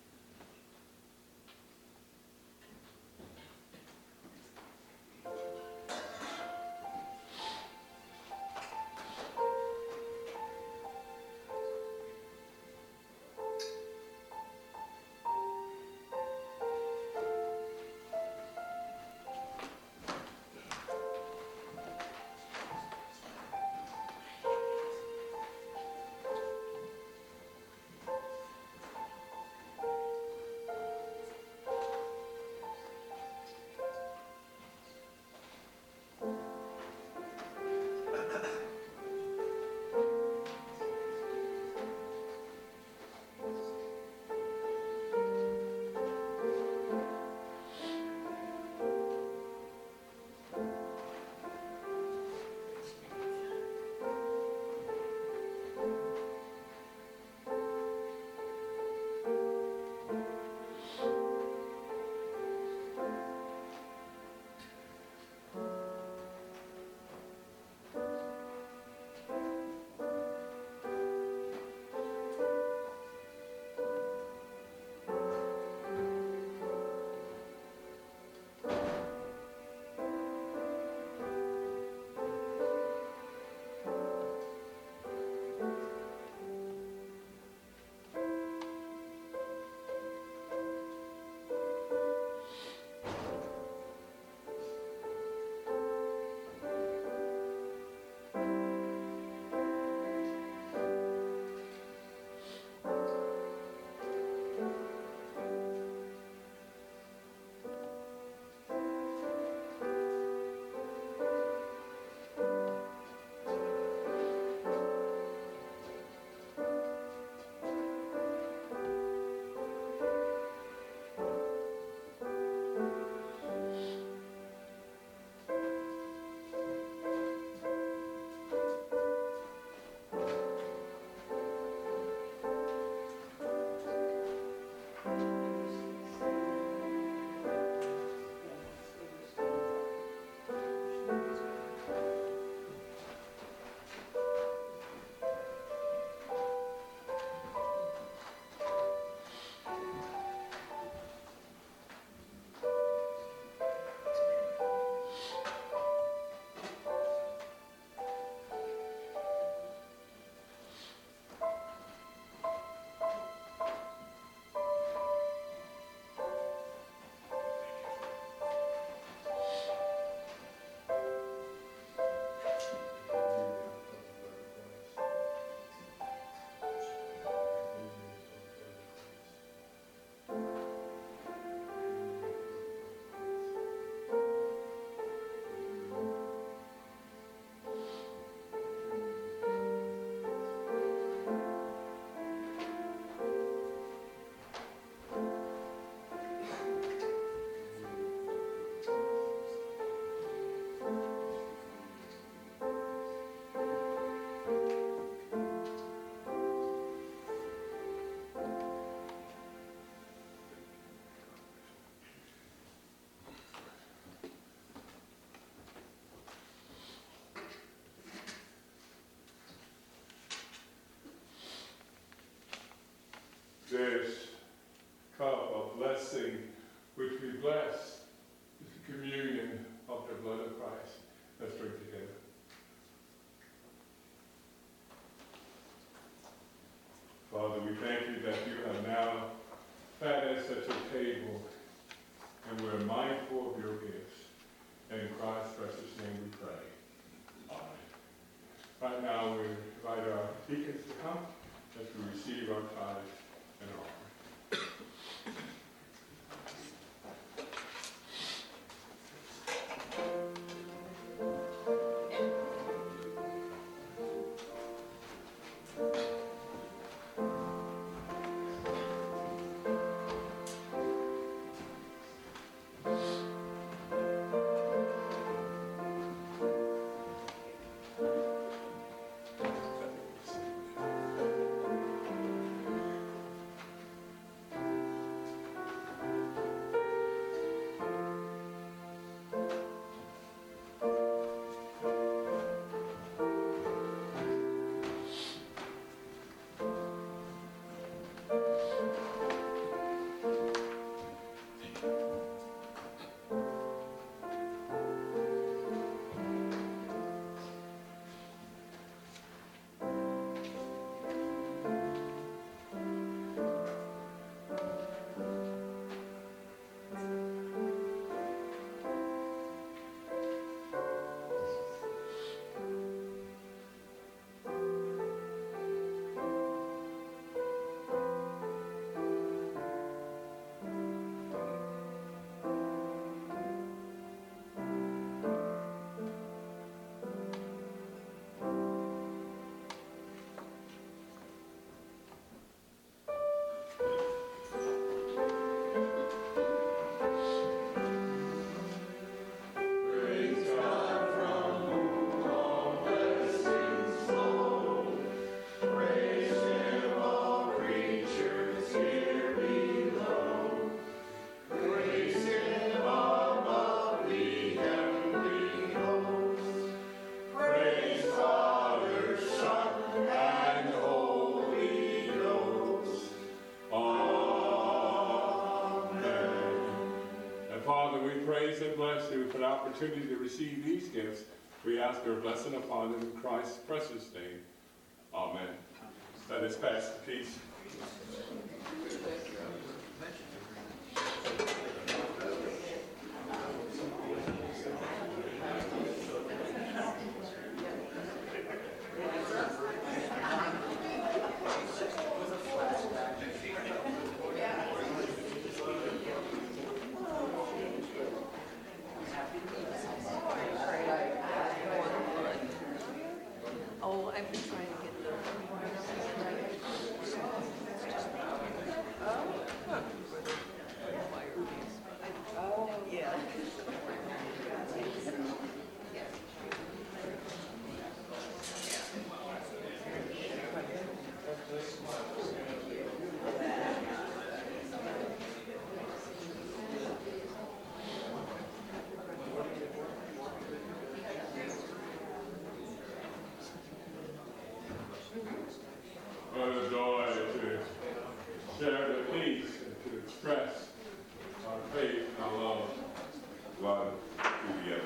A: This cup of blessing which we bless is the communion of the blood of Christ. Let's drink together. Father, we thank you that you have now fed us at your table, and we're mindful of your gifts. In Christ's precious name we pray. Amen. Right now we invite our deacons to come as we receive our tithes. praise and bless you for the opportunity to receive these gifts. We ask your blessing upon them in Christ's precious name. Amen. Let us pass the peace.
B: Oh, I've been trying to get the. Oh, yeah.
A: What a joy to share the peace and to express our faith and our love one to the other.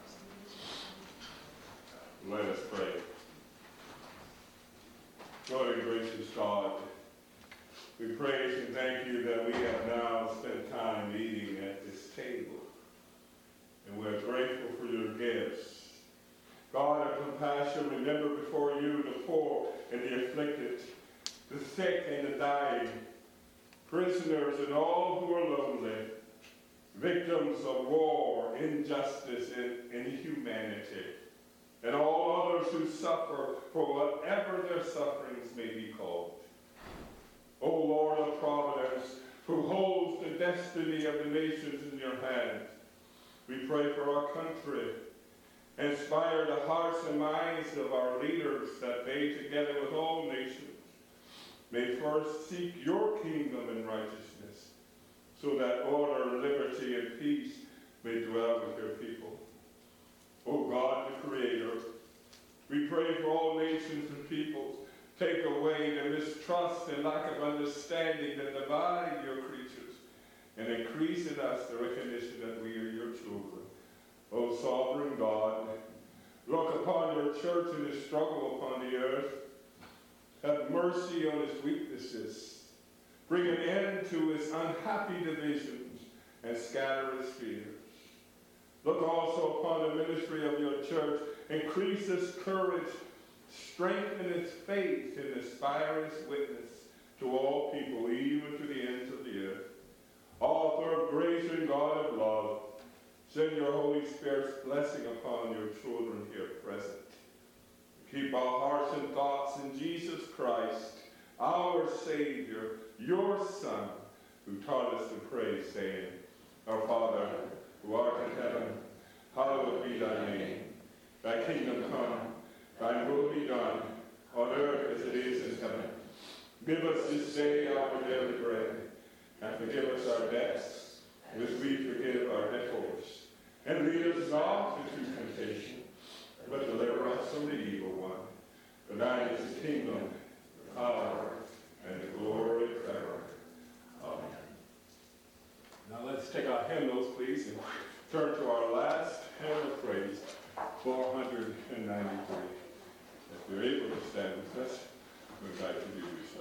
A: Let us pray. Lord and gracious God, we praise and thank you that we have now spent time eating at this table. And we're grateful for your gifts. God of compassion, remember before you the poor and the afflicted, the sick and the dying, prisoners and all who are lonely, victims of war, injustice, and inhumanity, and all others who suffer for whatever their sufferings may be called. O Lord of providence, who holds the destiny of the nations in your hand, we pray for our country. Inspire the hearts and minds of our leaders that they, together with all nations, may first seek your kingdom and righteousness, so that order, liberty, and peace may dwell with your people. O God, the Creator, we pray for all nations and peoples. Take away the mistrust and lack of understanding that divide your creatures, and increase in us the recognition that we are your children. O sovereign God, look upon your church in its struggle upon the earth. Have mercy on its weaknesses. Bring an end to its unhappy divisions and scatter its fears. Look also upon the ministry of your church. Increase its courage. Strengthen its faith and inspire its witness to all people, even to the ends of the earth. Author of grace and God of love, send your Holy Spirit's blessing upon your children here present. Keep our hearts and thoughts in Jesus Christ, our Savior, your Son, who taught us to pray, saying, Our Father, who art in heaven, hallowed be thy name. Thy kingdom come, thy will be done, on earth as it is in heaven. Give us this day our daily bread, and forgive us our debts, as we forgive our debtors. And lead us not into temptation, but deliver us from the evil one. For thine is the kingdom, the power, and the glory forever. Amen. Now let's take our hymnals, please, and turn to our last hymn of praise, 493. If you're able to stand with us, we invite you to do so.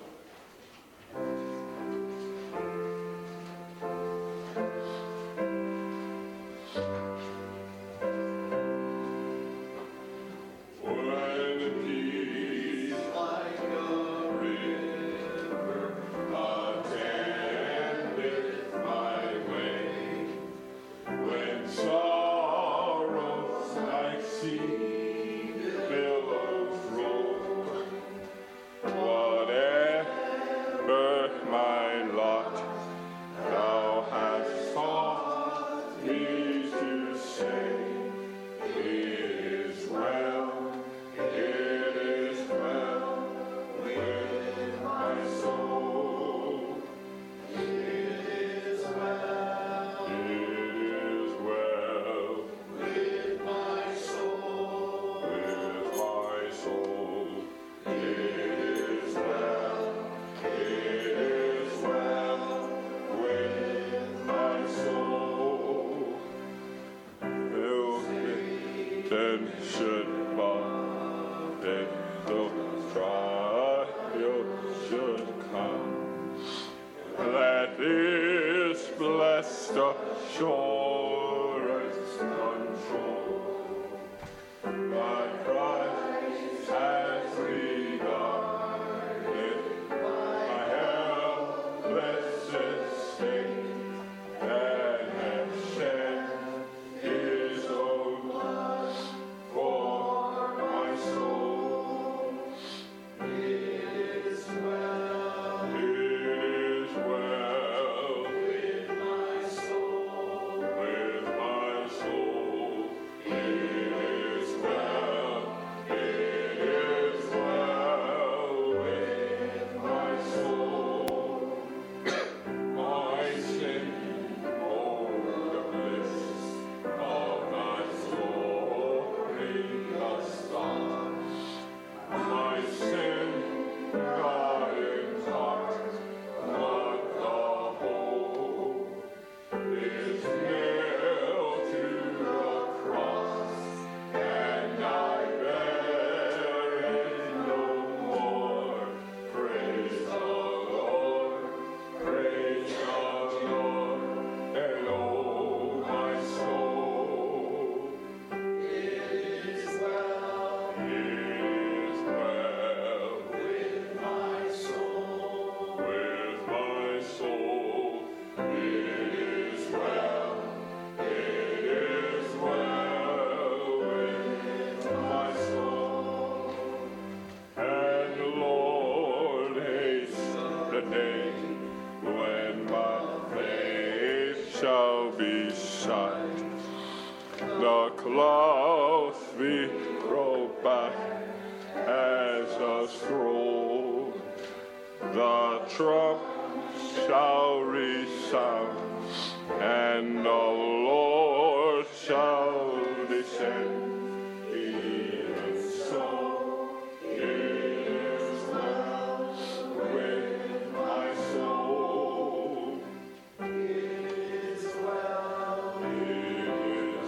A: shall be shut. The clouds be rolled back as a scroll. The trump shall resound, and the Lord shall descend. Even so, it is well with my soul. It is well with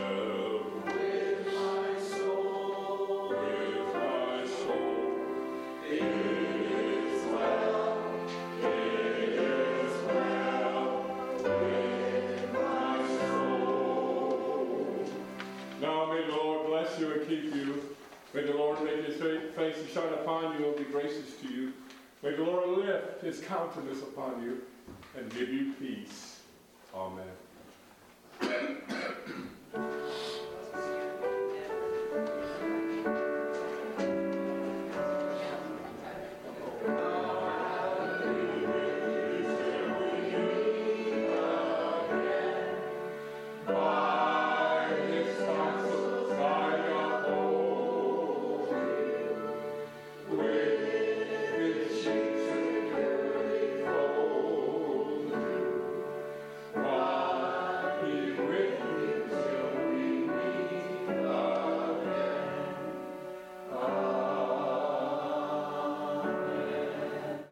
A: my soul. With my soul. It is well. It is well with my soul. Now may the Lord bless you and keep you. May the Lord make his face to shine upon you and be gracious to you. May the Lord lift his countenance upon you and give you peace. Amen.